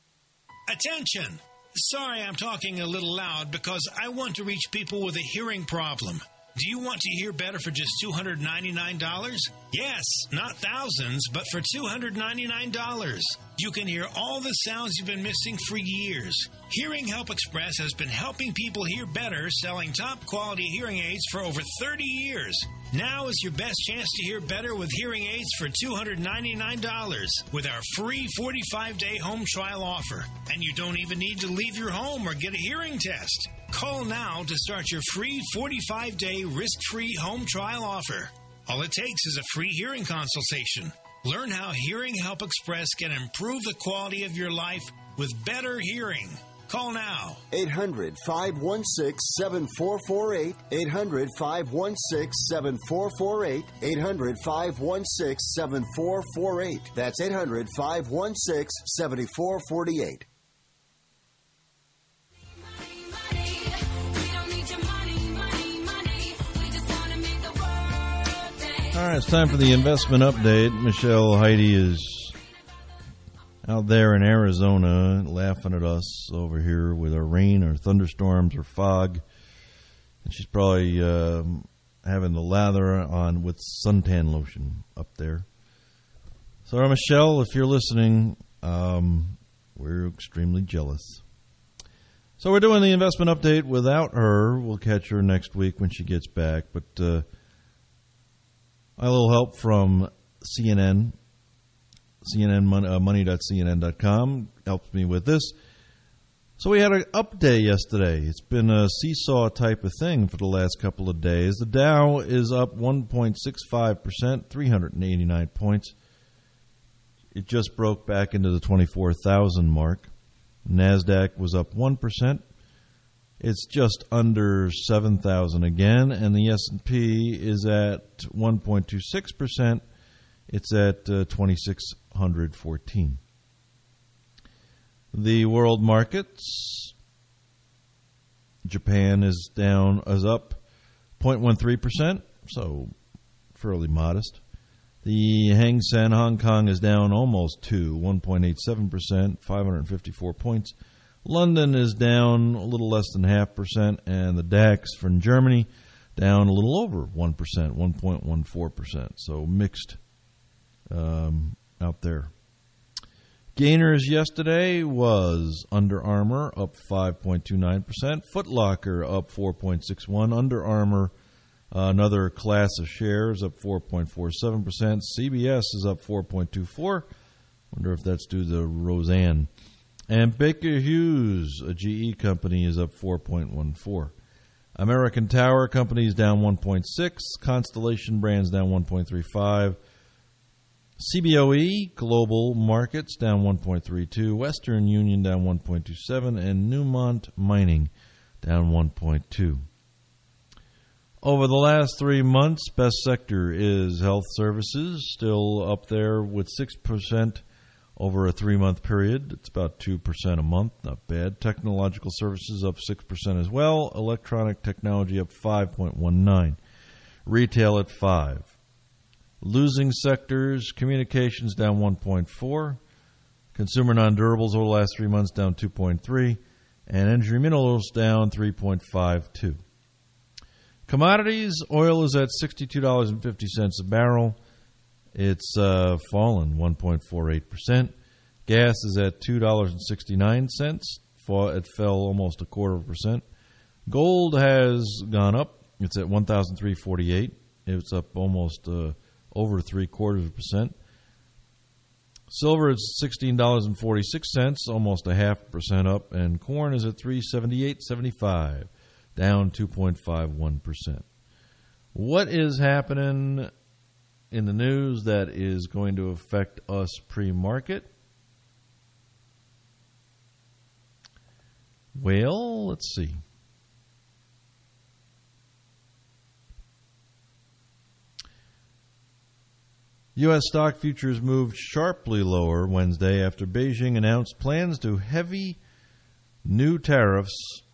Speaker 21: Attention! Sorry I'm talking a little loud because I want to reach people with a hearing problem. Do you want to hear better for just two hundred ninety-nine dollars? Yes, not thousands, but for two hundred ninety-nine dollars. You can hear all the sounds you've been missing for years. Hearing Help Express has been helping people hear better, selling top-quality hearing aids for over thirty years. Now is your best chance to hear better with hearing aids for two hundred ninety-nine dollars with our free forty-five day home trial offer. And you don't even need to leave your home or get a hearing test. Call now to start your free forty-five day risk-free home trial offer. All it takes is a free hearing consultation. Learn how Hearing Help Express can improve the quality of your life with better hearing. Call now.
Speaker 22: eight hundred, five one six, seven four four eight. eight hundred, five one six, seven four four eight. eight hundred, five one six, seven four four eight. That's eight hundred, five one six, seven four four eight.
Speaker 16: All right, it's time for the investment update. Michelle Heidi is out there in Arizona laughing at us over here with our rain or thunderstorms or fog. And she's probably um, having the lather on with suntan lotion up there. So, Michelle, if you're listening, um, we're extremely jealous. So we're doing the investment update without her. We'll catch her next week when she gets back. But uh, a little help from C N N, C N N money, uh, money dot C N N dot com helps me with this. So we had an up day yesterday. It's been a seesaw type of thing for the last couple of days. The Dow is up one point six five percent, three hundred eighty-nine points. It just broke back into the twenty-four thousand mark. NASDAQ was up one percent. It's just under seven thousand again. And the S and P is at one point two six percent. It's at uh, twenty-six fourteen. The world markets, Japan is down, is up zero point one three percent, so fairly modest. The Hang Seng Hong Kong is down almost two, one point eight seven percent, five hundred fifty-four points. London is down a little less than half percent, and the DAX from Germany down a little over one percent, one point one four percent. So mixed um, out there. Gainers yesterday was Under Armour up five point two nine percent, Foot Locker up four point six one, Under Armour, uh, another class of shares, up four point four seven percent, C B S is up four point two four. Wonder if that's due to Roseanne. And Baker Hughes, a G E company, is up four point one four. American Tower Company is down one point six, Constellation Brands down one point three five. C B O E Global Markets down one point three two, Western Union down one point two seven, and Newmont Mining down one point two. Over the last three months, best sector is health services, still up there with six percent over a three-month period. It's about two percent a month, not bad. Technological services up six percent as well. Electronic technology up five point one nine. Retail at five. Losing sectors, communications down one point four, consumer non-durables over the last three months down two point three, and energy minerals down three point five two. Commodities, oil is at sixty-two dollars and fifty cents a barrel. It's uh, fallen one point four eight percent. Gas is at two dollars and sixty-nine cents. It fell almost a quarter of a percent. Gold has gone up. It's at one thousand three hundred forty-eight dollars. It's up almost uh, over three quarters of a percent. Silver is sixteen dollars and forty-six cents, almost a half percent up, and corn is at three seventy-eight seventy-five, down two point five one percent. What is happening in the news that is going to affect us pre-market? Well, let's see. U S stock futures moved sharply lower Wednesday after Beijing announced plans to heavy new tariffs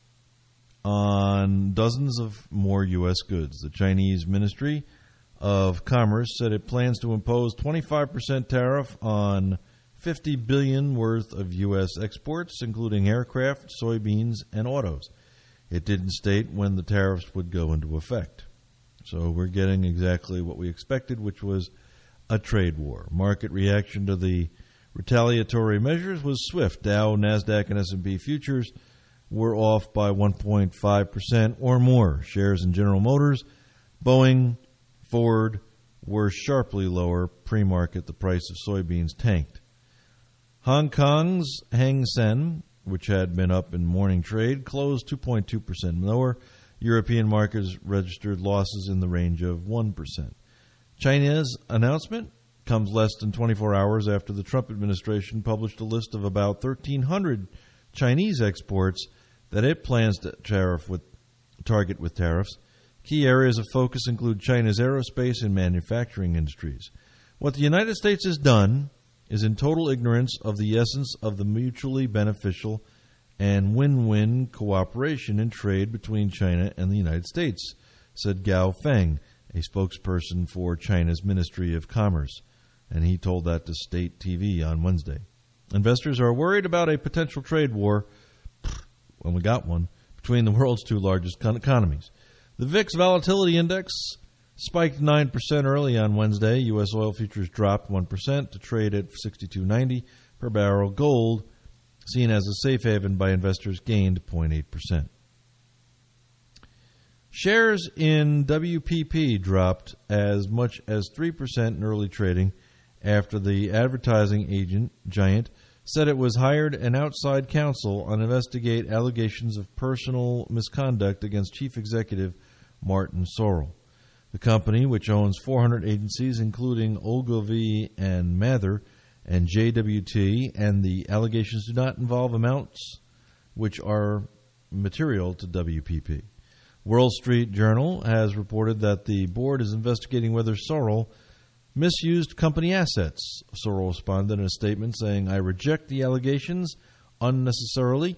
Speaker 16: on dozens of more U S goods. The Chinese Ministry of Commerce said it plans to impose twenty-five percent tariff on fifty billion dollars worth of U S exports, including aircraft, soybeans, and autos. It didn't state when the tariffs would go into effect. So we're getting exactly what we expected, which was a trade war. Market reaction to the retaliatory measures was swift. Dow, NASDAQ, and S and P futures were off by one point five percent or more. Shares in General Motors, Boeing, Ford were sharply lower. Pre-market, the price of soybeans tanked. Hong Kong's Hang Seng, which had been up in morning trade, closed two point two percent lower. European markets registered losses in the range of one percent. China's announcement comes less than twenty-four hours after the Trump administration published a list of about thirteen hundred Chinese exports that it plans to tariff with, target with tariffs. Key areas of focus include China's aerospace and manufacturing industries. What the United States has done is in total ignorance of the essence of the mutually beneficial and win-win cooperation in trade between China and the United States, said Gao Feng, a spokesperson for China's Ministry of Commerce, and he told that to State T V on Wednesday. Investors are worried about a potential trade war, when we got one, between the world's two largest economies. The V I X Volatility Index spiked nine percent early on Wednesday. U S oil futures dropped one percent to trade at sixty-two ninety per barrel. Gold, seen as a safe haven by investors, gained zero point eight percent. Shares in W P P dropped as much as three percent in early trading after the advertising agent giant said it was hired an outside counsel on investigate allegations of personal misconduct against Chief Executive Martin Sorrell. The company, which owns four hundred agencies, including Ogilvy and Mather and J W T, and the allegations do not involve amounts which are material to W P P. Wall Street Journal has reported that the board is investigating whether Sorrell misused company assets. Sorrell responded in a statement saying, "I reject the allegations unnecessarily,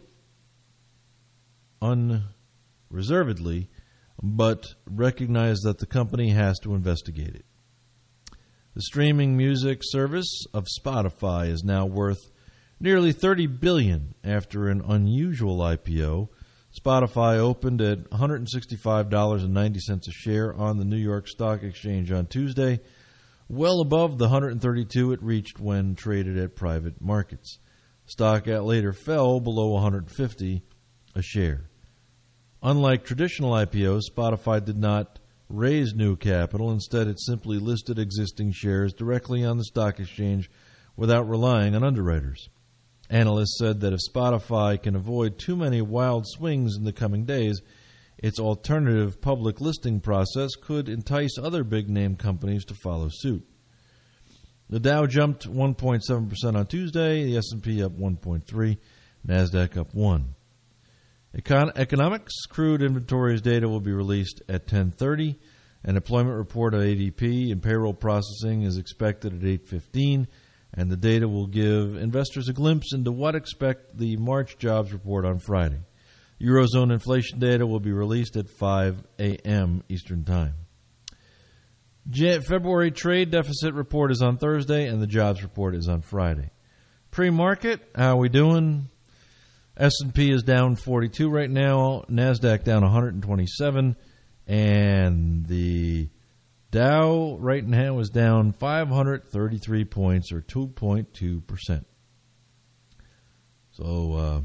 Speaker 16: unreservedly, but recognize that the company has to investigate it." The streaming music service of Spotify is now worth nearly thirty billion dollars after an unusual I P O. Spotify opened at one hundred sixty-five dollars and ninety cents a share on the New York Stock Exchange on Tuesday, well above the one hundred thirty-two dollars it reached when traded at private markets. Stock later fell below one hundred fifty dollars a share. Unlike traditional I P Os, Spotify did not raise new capital. Instead, it simply listed existing shares directly on the stock exchange without relying on underwriters. Analysts said that if Spotify can avoid too many wild swings in the coming days, its alternative public listing process could entice other big-name companies to follow suit. The Dow jumped one point seven percent on Tuesday, the S and P up one point three percent, NASDAQ up one percent. Econ- economics, crude inventories data will be released at ten thirty. An employment report of A D P and payroll processing is expected at eight fifteen, and the data will give investors a glimpse into what expect the March jobs report on Friday. Eurozone inflation data will be released at five a.m. Eastern Time. February trade deficit report is on Thursday, and the jobs report is on Friday. Pre-market, how are we doing? S and P is down forty-two right now, NASDAQ down one hundred twenty-seven, and the Dow right now is down five hundred thirty-three points, or two point two percent. So, uh,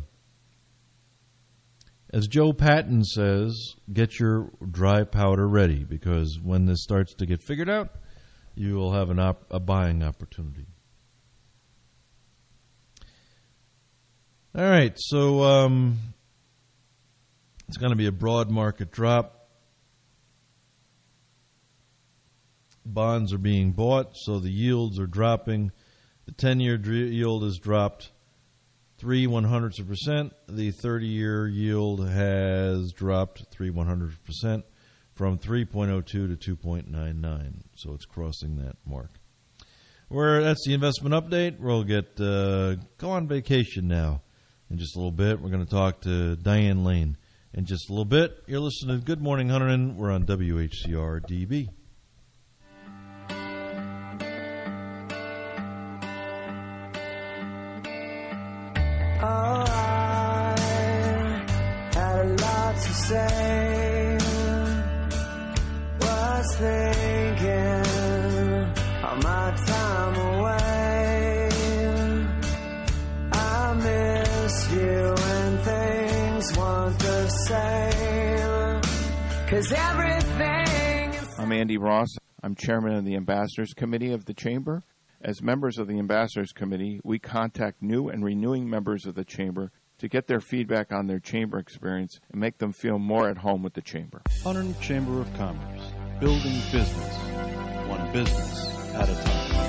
Speaker 16: as Joe Patton says, get your dry powder ready, because when this starts to get figured out, you will have an op- a buying opportunity. All right, so um, it's going to be a broad market drop. Bonds are being bought, so the yields are dropping. The ten-year yield has dropped three one-hundredths of a percent. The thirty-year yield has dropped three one-hundredths of a percent from three point oh two to two point nine nine, so it's crossing that mark. Where that's the investment update. We'll get uh, go on vacation now. In just a little bit, we're going to talk to Diane Lane. In just a little bit, you're listening to Good Morning Huntington. We're on W H C R D B.
Speaker 18: Oh, I had a lot to say. Was thinking of my time away. I miss you and things weren't the same. 'Cause everything is...
Speaker 2: I'm Andy Ross. I'm chairman of the Ambassadors Committee of the Chamber. As members of the Ambassadors Committee, we contact new and renewing members of the Chamber to get their feedback on their Chamber experience and make them feel more at home with the Chamber.
Speaker 5: Huntington Chamber of Commerce, building business, one business at a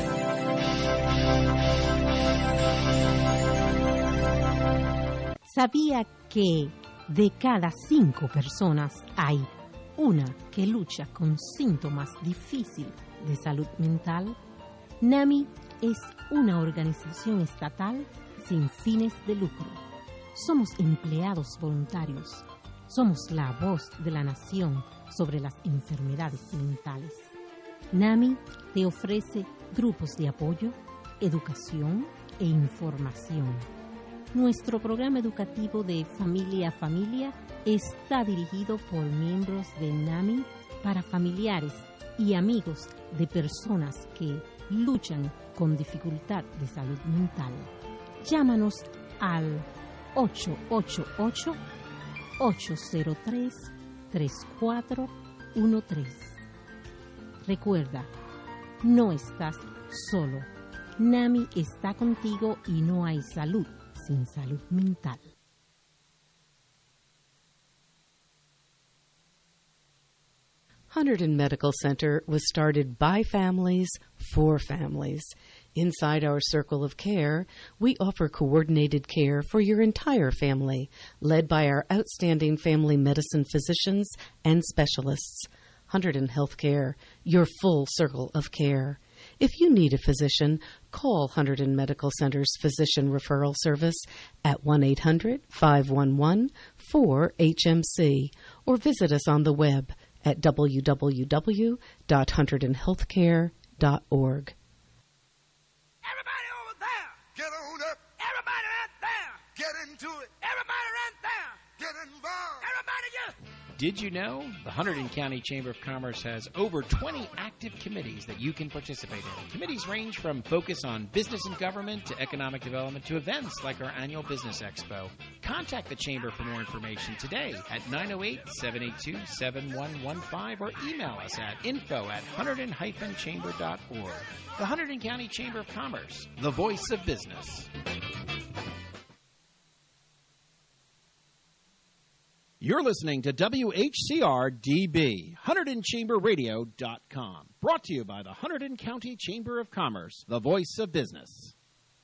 Speaker 5: time.
Speaker 23: ¿Sabía que de cada cinco personas hay una que lucha con síntomas difíciles de salud mental? NAMI es una organización estatal sin fines de lucro. Somos empleados voluntarios. Somos la voz de la nación sobre las enfermedades mentales. NAMI te ofrece grupos de apoyo, educación e información. Nuestro programa educativo de Familia a Familia está dirigido por miembros de NAMI para familiares y amigos de personas que luchan con dificultad de salud mental. Llámanos al ocho ocho ocho, ocho cero tres, tres cuatro uno tres. Recuerda, no estás solo. NAMI está contigo y no hay salud sin salud mental.
Speaker 1: Hunterdon Medical Center was started by families for families. Inside our circle of care, we offer coordinated care for your entire family, led by our outstanding family medicine physicians and specialists. Hunterdon Healthcare, your full circle of care. If you need a physician, call Hunterdon Medical Center's Physician Referral Service at one eight hundred, five one one, four H M C or visit us on the web at w w w dot hunterdon healthcare dot org.
Speaker 18: Everybody over there, get on up. Everybody right there, get into it. Everybody right there, get involved. Everybody get...
Speaker 10: Did you know the Hunterdon County Chamber of Commerce has over twenty active committees that you can participate in? Committees range from focus on business and government to economic development to events like our annual Business Expo. Contact the Chamber for more information today at nine oh eight, seven eight two, seven one one five or email us at info at hunterdon dash chamber dot org. The Hunterdon County Chamber of Commerce, the voice of business. You're listening to W H C R D B, Hunterdon Chamber Radio dot com. Brought to you by the Hunterdon County Chamber of Commerce, the voice of business.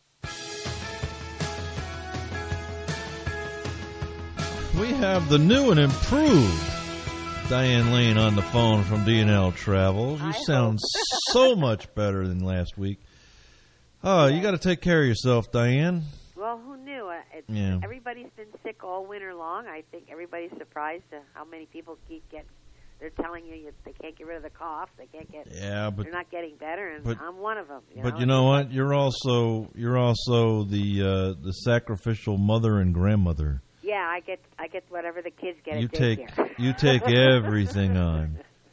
Speaker 16: We have the new and improved Diane Lane on the phone from D and L Travels. You
Speaker 6: I
Speaker 16: sound so much better than last week. Oh, you got to take care of yourself, Diane.
Speaker 6: Well, who knew? Uh, It's,
Speaker 16: Yeah.
Speaker 6: Everybody's been sick all winter long. I think everybody's surprised at how many people keep get. They're telling you, you they can't get rid of the cough. They can't get.
Speaker 16: Yeah, but-
Speaker 6: they're not getting better, and
Speaker 16: but-
Speaker 6: I'm one of them. You
Speaker 16: But
Speaker 6: know?
Speaker 16: you know what? You're also you're also the uh, the sacrificial mother and grandmother.
Speaker 6: Yeah, I get I get whatever the kids get
Speaker 16: You
Speaker 6: at
Speaker 16: take
Speaker 6: daycare.
Speaker 16: you take everything on.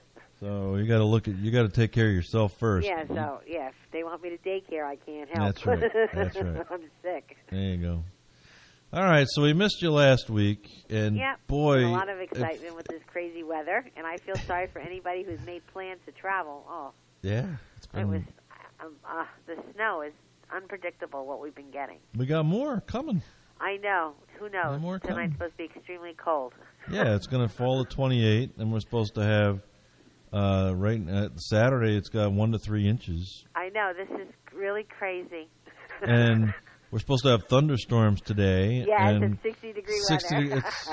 Speaker 16: So you got to look at you got to take care of yourself first.
Speaker 6: Yeah, so yeah, if they want me to daycare, I can't help.
Speaker 16: That's right. That's right.
Speaker 6: I'm sick.
Speaker 16: There you go. All right, so we missed you last week, and
Speaker 6: Yeah,
Speaker 16: boy,
Speaker 6: a lot of
Speaker 16: if-
Speaker 6: excitement with this crazy weather, and I feel sorry for anybody who's made plans to travel. Oh,
Speaker 16: yeah, it's
Speaker 6: it
Speaker 16: been,
Speaker 6: was um, uh, the snow is unpredictable. What we've been getting.
Speaker 16: we got more coming.
Speaker 6: I know. Who knows?
Speaker 16: more coming.
Speaker 6: Tonight's supposed to be extremely cold.
Speaker 16: Yeah, it's going to fall to twenty-eight, and we're supposed to have uh, right uh, Saturday. It's got one to three inches,
Speaker 6: I know. This is really crazy.
Speaker 16: and we're supposed to have thunderstorms today.
Speaker 6: Yeah,
Speaker 16: and
Speaker 6: it's at sixty degree
Speaker 16: sixty
Speaker 6: weather.
Speaker 16: It's,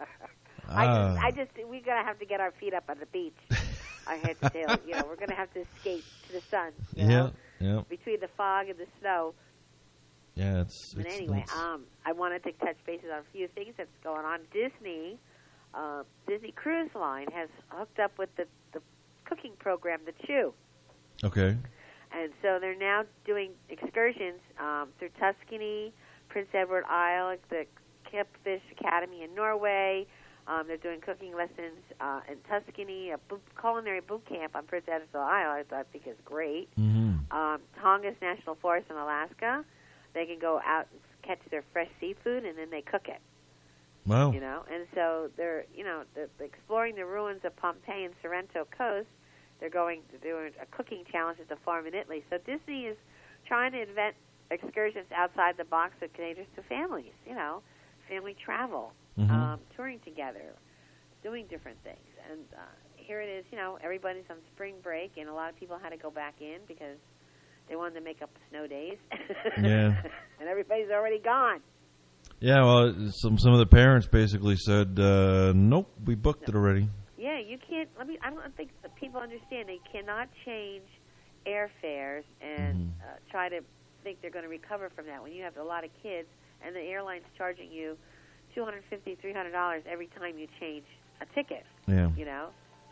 Speaker 6: I
Speaker 16: ah.
Speaker 6: just, I just, we're gonna have to get our feet up on the beach. I had to tell you know, we're gonna have to escape to the sun. You know?
Speaker 16: Yeah, yeah.
Speaker 6: Between the fog and the snow.
Speaker 16: Yeah, it's.
Speaker 6: But
Speaker 16: it's,
Speaker 6: anyway,
Speaker 16: it's
Speaker 6: um, I wanted to touch bases on a few things that's going on. Disney, uh, Disney Cruise Line has hooked up with the, the cooking program, The Chew.
Speaker 16: okay.
Speaker 6: And so they're now doing excursions um, through Tuscany, Prince Edward Isle, the Kipfish Academy in Norway. Um, they're doing cooking lessons uh, in Tuscany, a boot, culinary boot camp on Prince Edward Isle, I, I think is great.
Speaker 16: Mm-hmm.
Speaker 6: Um, Tongass National Forest in Alaska. They can go out and catch their fresh seafood, and then they cook it.
Speaker 16: Wow.
Speaker 6: You know, and so they're, you know, they're exploring the ruins of Pompeii and Sorrento coast. They're going to do a cooking challenge at the farm in Italy. So Disney is trying to invent excursions outside the box that caters to families, you know, family travel,
Speaker 16: Mhm.
Speaker 6: um, touring together, doing different things. And uh, here it is, you know, everybody's on spring break, and a lot of people had to go back in because they wanted to make up the snow days.
Speaker 16: Yeah.
Speaker 6: And everybody's already gone.
Speaker 16: Yeah, well, some some of the parents basically said, uh, "Nope, we booked it already."
Speaker 6: Yeah, you can't. Let me. I don't think that people understand they cannot change airfares and
Speaker 16: Mm-hmm.
Speaker 6: uh, try to think they're going to recover from that when you have a lot of kids and the airline's charging you two hundred fifty, three hundred dollars every time you change a ticket.
Speaker 16: Yeah.
Speaker 6: You know,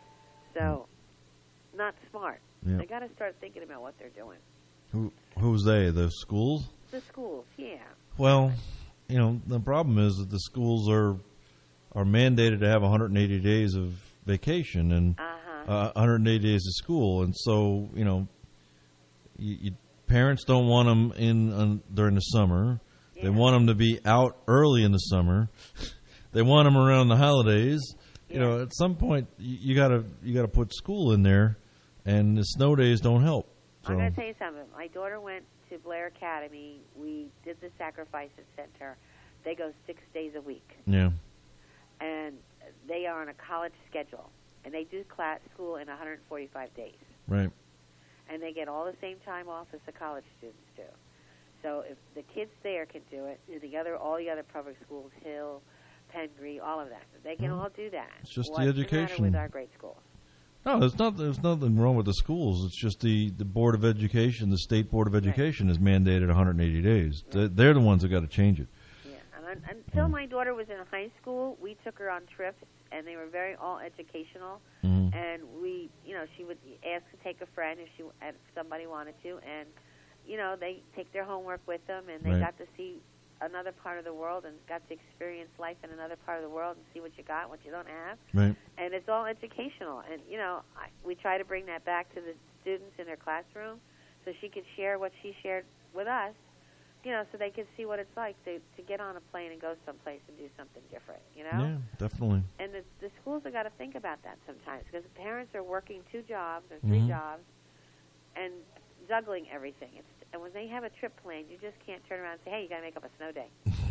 Speaker 6: So, not smart.
Speaker 16: Yeah.
Speaker 6: They got to start thinking about what they're doing.
Speaker 16: Who who's they? The schools?
Speaker 6: The schools, yeah.
Speaker 16: Well, you know, the problem is that the schools are are mandated to have one hundred eighty days of vacation and
Speaker 6: uh-huh.
Speaker 16: uh, one hundred eighty days of school, and so you know, you, you, parents don't want them in um, during the summer. Yeah. They want them to be out early in the summer. They want them around the holidays. Yeah. You know, at some point you, you gotta you gotta put school in there, and the snow days don't help. So.
Speaker 6: I'm gonna tell you something. My daughter went to Blair Academy. We did the Sacrifices Center. They go six days a week.
Speaker 16: Yeah.
Speaker 6: And they are on a college schedule, and they do class school in one hundred forty-five days.
Speaker 16: Right.
Speaker 6: And they get all the same time off as the college students do. So if the kids there can do it, and the other, all the other public schools, Hill, Pengree, all of that, they can
Speaker 16: mm.
Speaker 6: all do that.
Speaker 16: It's just
Speaker 6: What's
Speaker 16: the education.
Speaker 6: the matter with our great schools?
Speaker 16: No, there's not. There's nothing wrong with the schools. It's just the, the Board of Education, the State Board of Education, right. has mandated one hundred eighty days. Right. They're the ones that got to change it.
Speaker 6: Yeah, and until mm. my daughter was in high school, we took her on trips, and they were very all educational.
Speaker 16: Mm.
Speaker 6: And we, you know, she would ask to take a friend if she, if somebody wanted to, and you know, they take their homework with them, and they
Speaker 16: right.
Speaker 6: got to see another part of the world and got to experience life in another part of the world and see what you got, what you don't have.
Speaker 16: Right.
Speaker 6: And it's all educational. And, you know, I, we try to bring that back to the students in their classroom so she could share what she shared with us, you know, so they could see what it's like to, to get on a plane and go someplace and do something different, you know?
Speaker 16: Yeah, definitely.
Speaker 6: And the, the schools have got to think about that sometimes because parents are working two jobs or three
Speaker 16: mm-hmm. jobs
Speaker 6: and juggling everything. It's And when they have a trip planned, you just can't turn around and say, hey, you got to make up a snow day.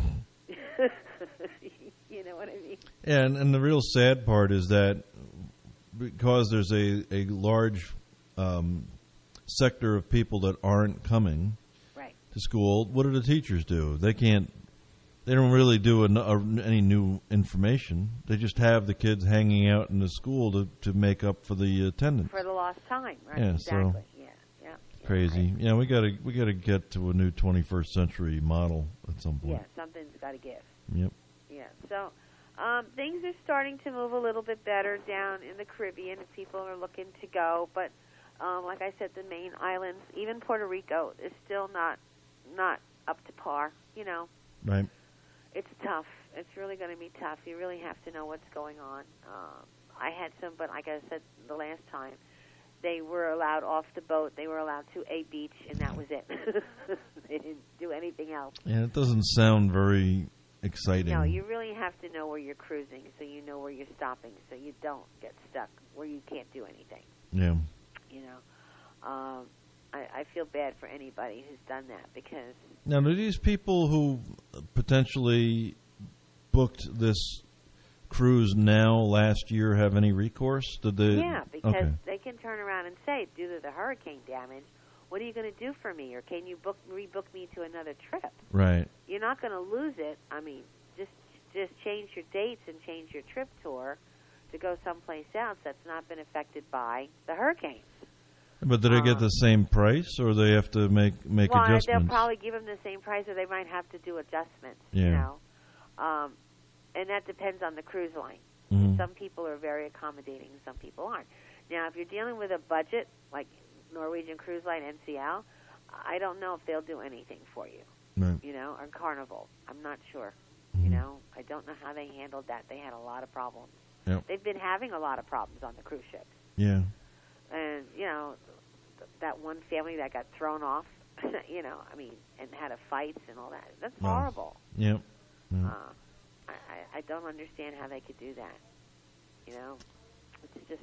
Speaker 6: You know what I mean?
Speaker 16: Yeah, and, and the real sad part is that because there's a, a large um, sector of people that aren't coming
Speaker 6: right.
Speaker 16: to school, what do the teachers do? They can't, they don't really do an, a, any new information. They just have the kids hanging out in the school to, to make up for the attendance.
Speaker 6: For the lost time, right?
Speaker 16: Yeah,
Speaker 6: exactly.
Speaker 16: so.
Speaker 6: Yeah,
Speaker 16: crazy.
Speaker 6: right.
Speaker 16: Yeah, we got to we got to get to a new twenty-first century model at some point.
Speaker 6: Yeah, something's got to give.
Speaker 16: Yep.
Speaker 6: Yeah. So um, things are starting to move a little bit better down in the Caribbean. People are looking to go, but um, like I said, the main islands, even Puerto Rico, is still not not up to par. You know.
Speaker 16: Right.
Speaker 6: It's tough. It's really going to be tough. You really have to know what's going on. Um, I had some, but like I said the last time. They were allowed off the boat. They were allowed to a beach, and that was it. They didn't do anything else.
Speaker 16: Yeah, it doesn't sound very exciting.
Speaker 6: No, you really have to know where you're cruising so you know where you're stopping so you don't get stuck where you can't do anything.
Speaker 16: Yeah.
Speaker 6: You know, um, I, I feel bad for anybody who's done that because...
Speaker 16: Now, do these people who potentially booked this cruise now last year have any recourse? Did they?
Speaker 6: Yeah, because
Speaker 16: okay.
Speaker 6: they can turn around and say, due to the hurricane damage, what are you going to do for me, or can you book rebook me to another trip?
Speaker 16: Right.
Speaker 6: You're not going to lose it. I mean, just just change your dates and change your trip tour to go someplace else that's not been affected by the hurricanes.
Speaker 16: But do they
Speaker 6: um,
Speaker 16: get the same price, or they have to make make
Speaker 6: well,
Speaker 16: adjustments?
Speaker 6: They'll probably give them the same price, or they might have to do adjustments.
Speaker 16: Yeah.
Speaker 6: You know. Um, And that depends on the cruise line.
Speaker 16: Mm-hmm.
Speaker 6: Some people are very accommodating, some people aren't. Now, if you're dealing with a budget, like Norwegian Cruise Line, N C L, I don't know if they'll do anything for you.
Speaker 16: Right.
Speaker 6: You know, or Carnival. I'm not sure.
Speaker 16: Mm-hmm.
Speaker 6: You know, I don't know how they handled that. They had a lot of problems.
Speaker 16: Yep.
Speaker 6: They've been having a lot of problems on the cruise ships.
Speaker 16: Yeah.
Speaker 6: And, you know, th- that one family that got thrown off, you know, I mean, and had a fights and all that. That's
Speaker 16: Oh.
Speaker 6: horrible.
Speaker 16: Yep. Yep.
Speaker 6: Uh, I, I don't understand how they could do that. You know, it's just.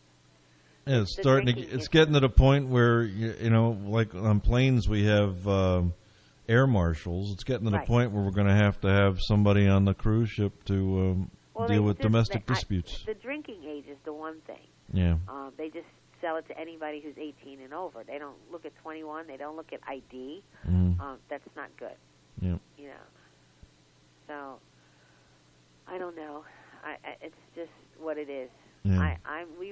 Speaker 16: Yeah, it's
Speaker 6: the
Speaker 16: starting to.
Speaker 6: drinking
Speaker 16: It's
Speaker 6: is-
Speaker 16: getting to the point where you, you know, like on planes, we have um, air marshals. It's getting to the
Speaker 6: Right.
Speaker 16: point where we're going to have to have somebody on the cruise ship to um,
Speaker 6: well,
Speaker 16: deal
Speaker 6: they
Speaker 16: with
Speaker 6: just-
Speaker 16: domestic
Speaker 6: they- I-
Speaker 16: disputes.
Speaker 6: the drinking age is the one thing.
Speaker 16: Yeah.
Speaker 6: Um, they just sell it to anybody who's eighteen and over. They don't look at twenty-one. They don't look at I D.
Speaker 16: Mm.
Speaker 6: Um, that's not good.
Speaker 16: Yeah.
Speaker 6: You know. So. I don't know. I, I, it's just what it is.
Speaker 16: Yeah.
Speaker 6: I, I'm. We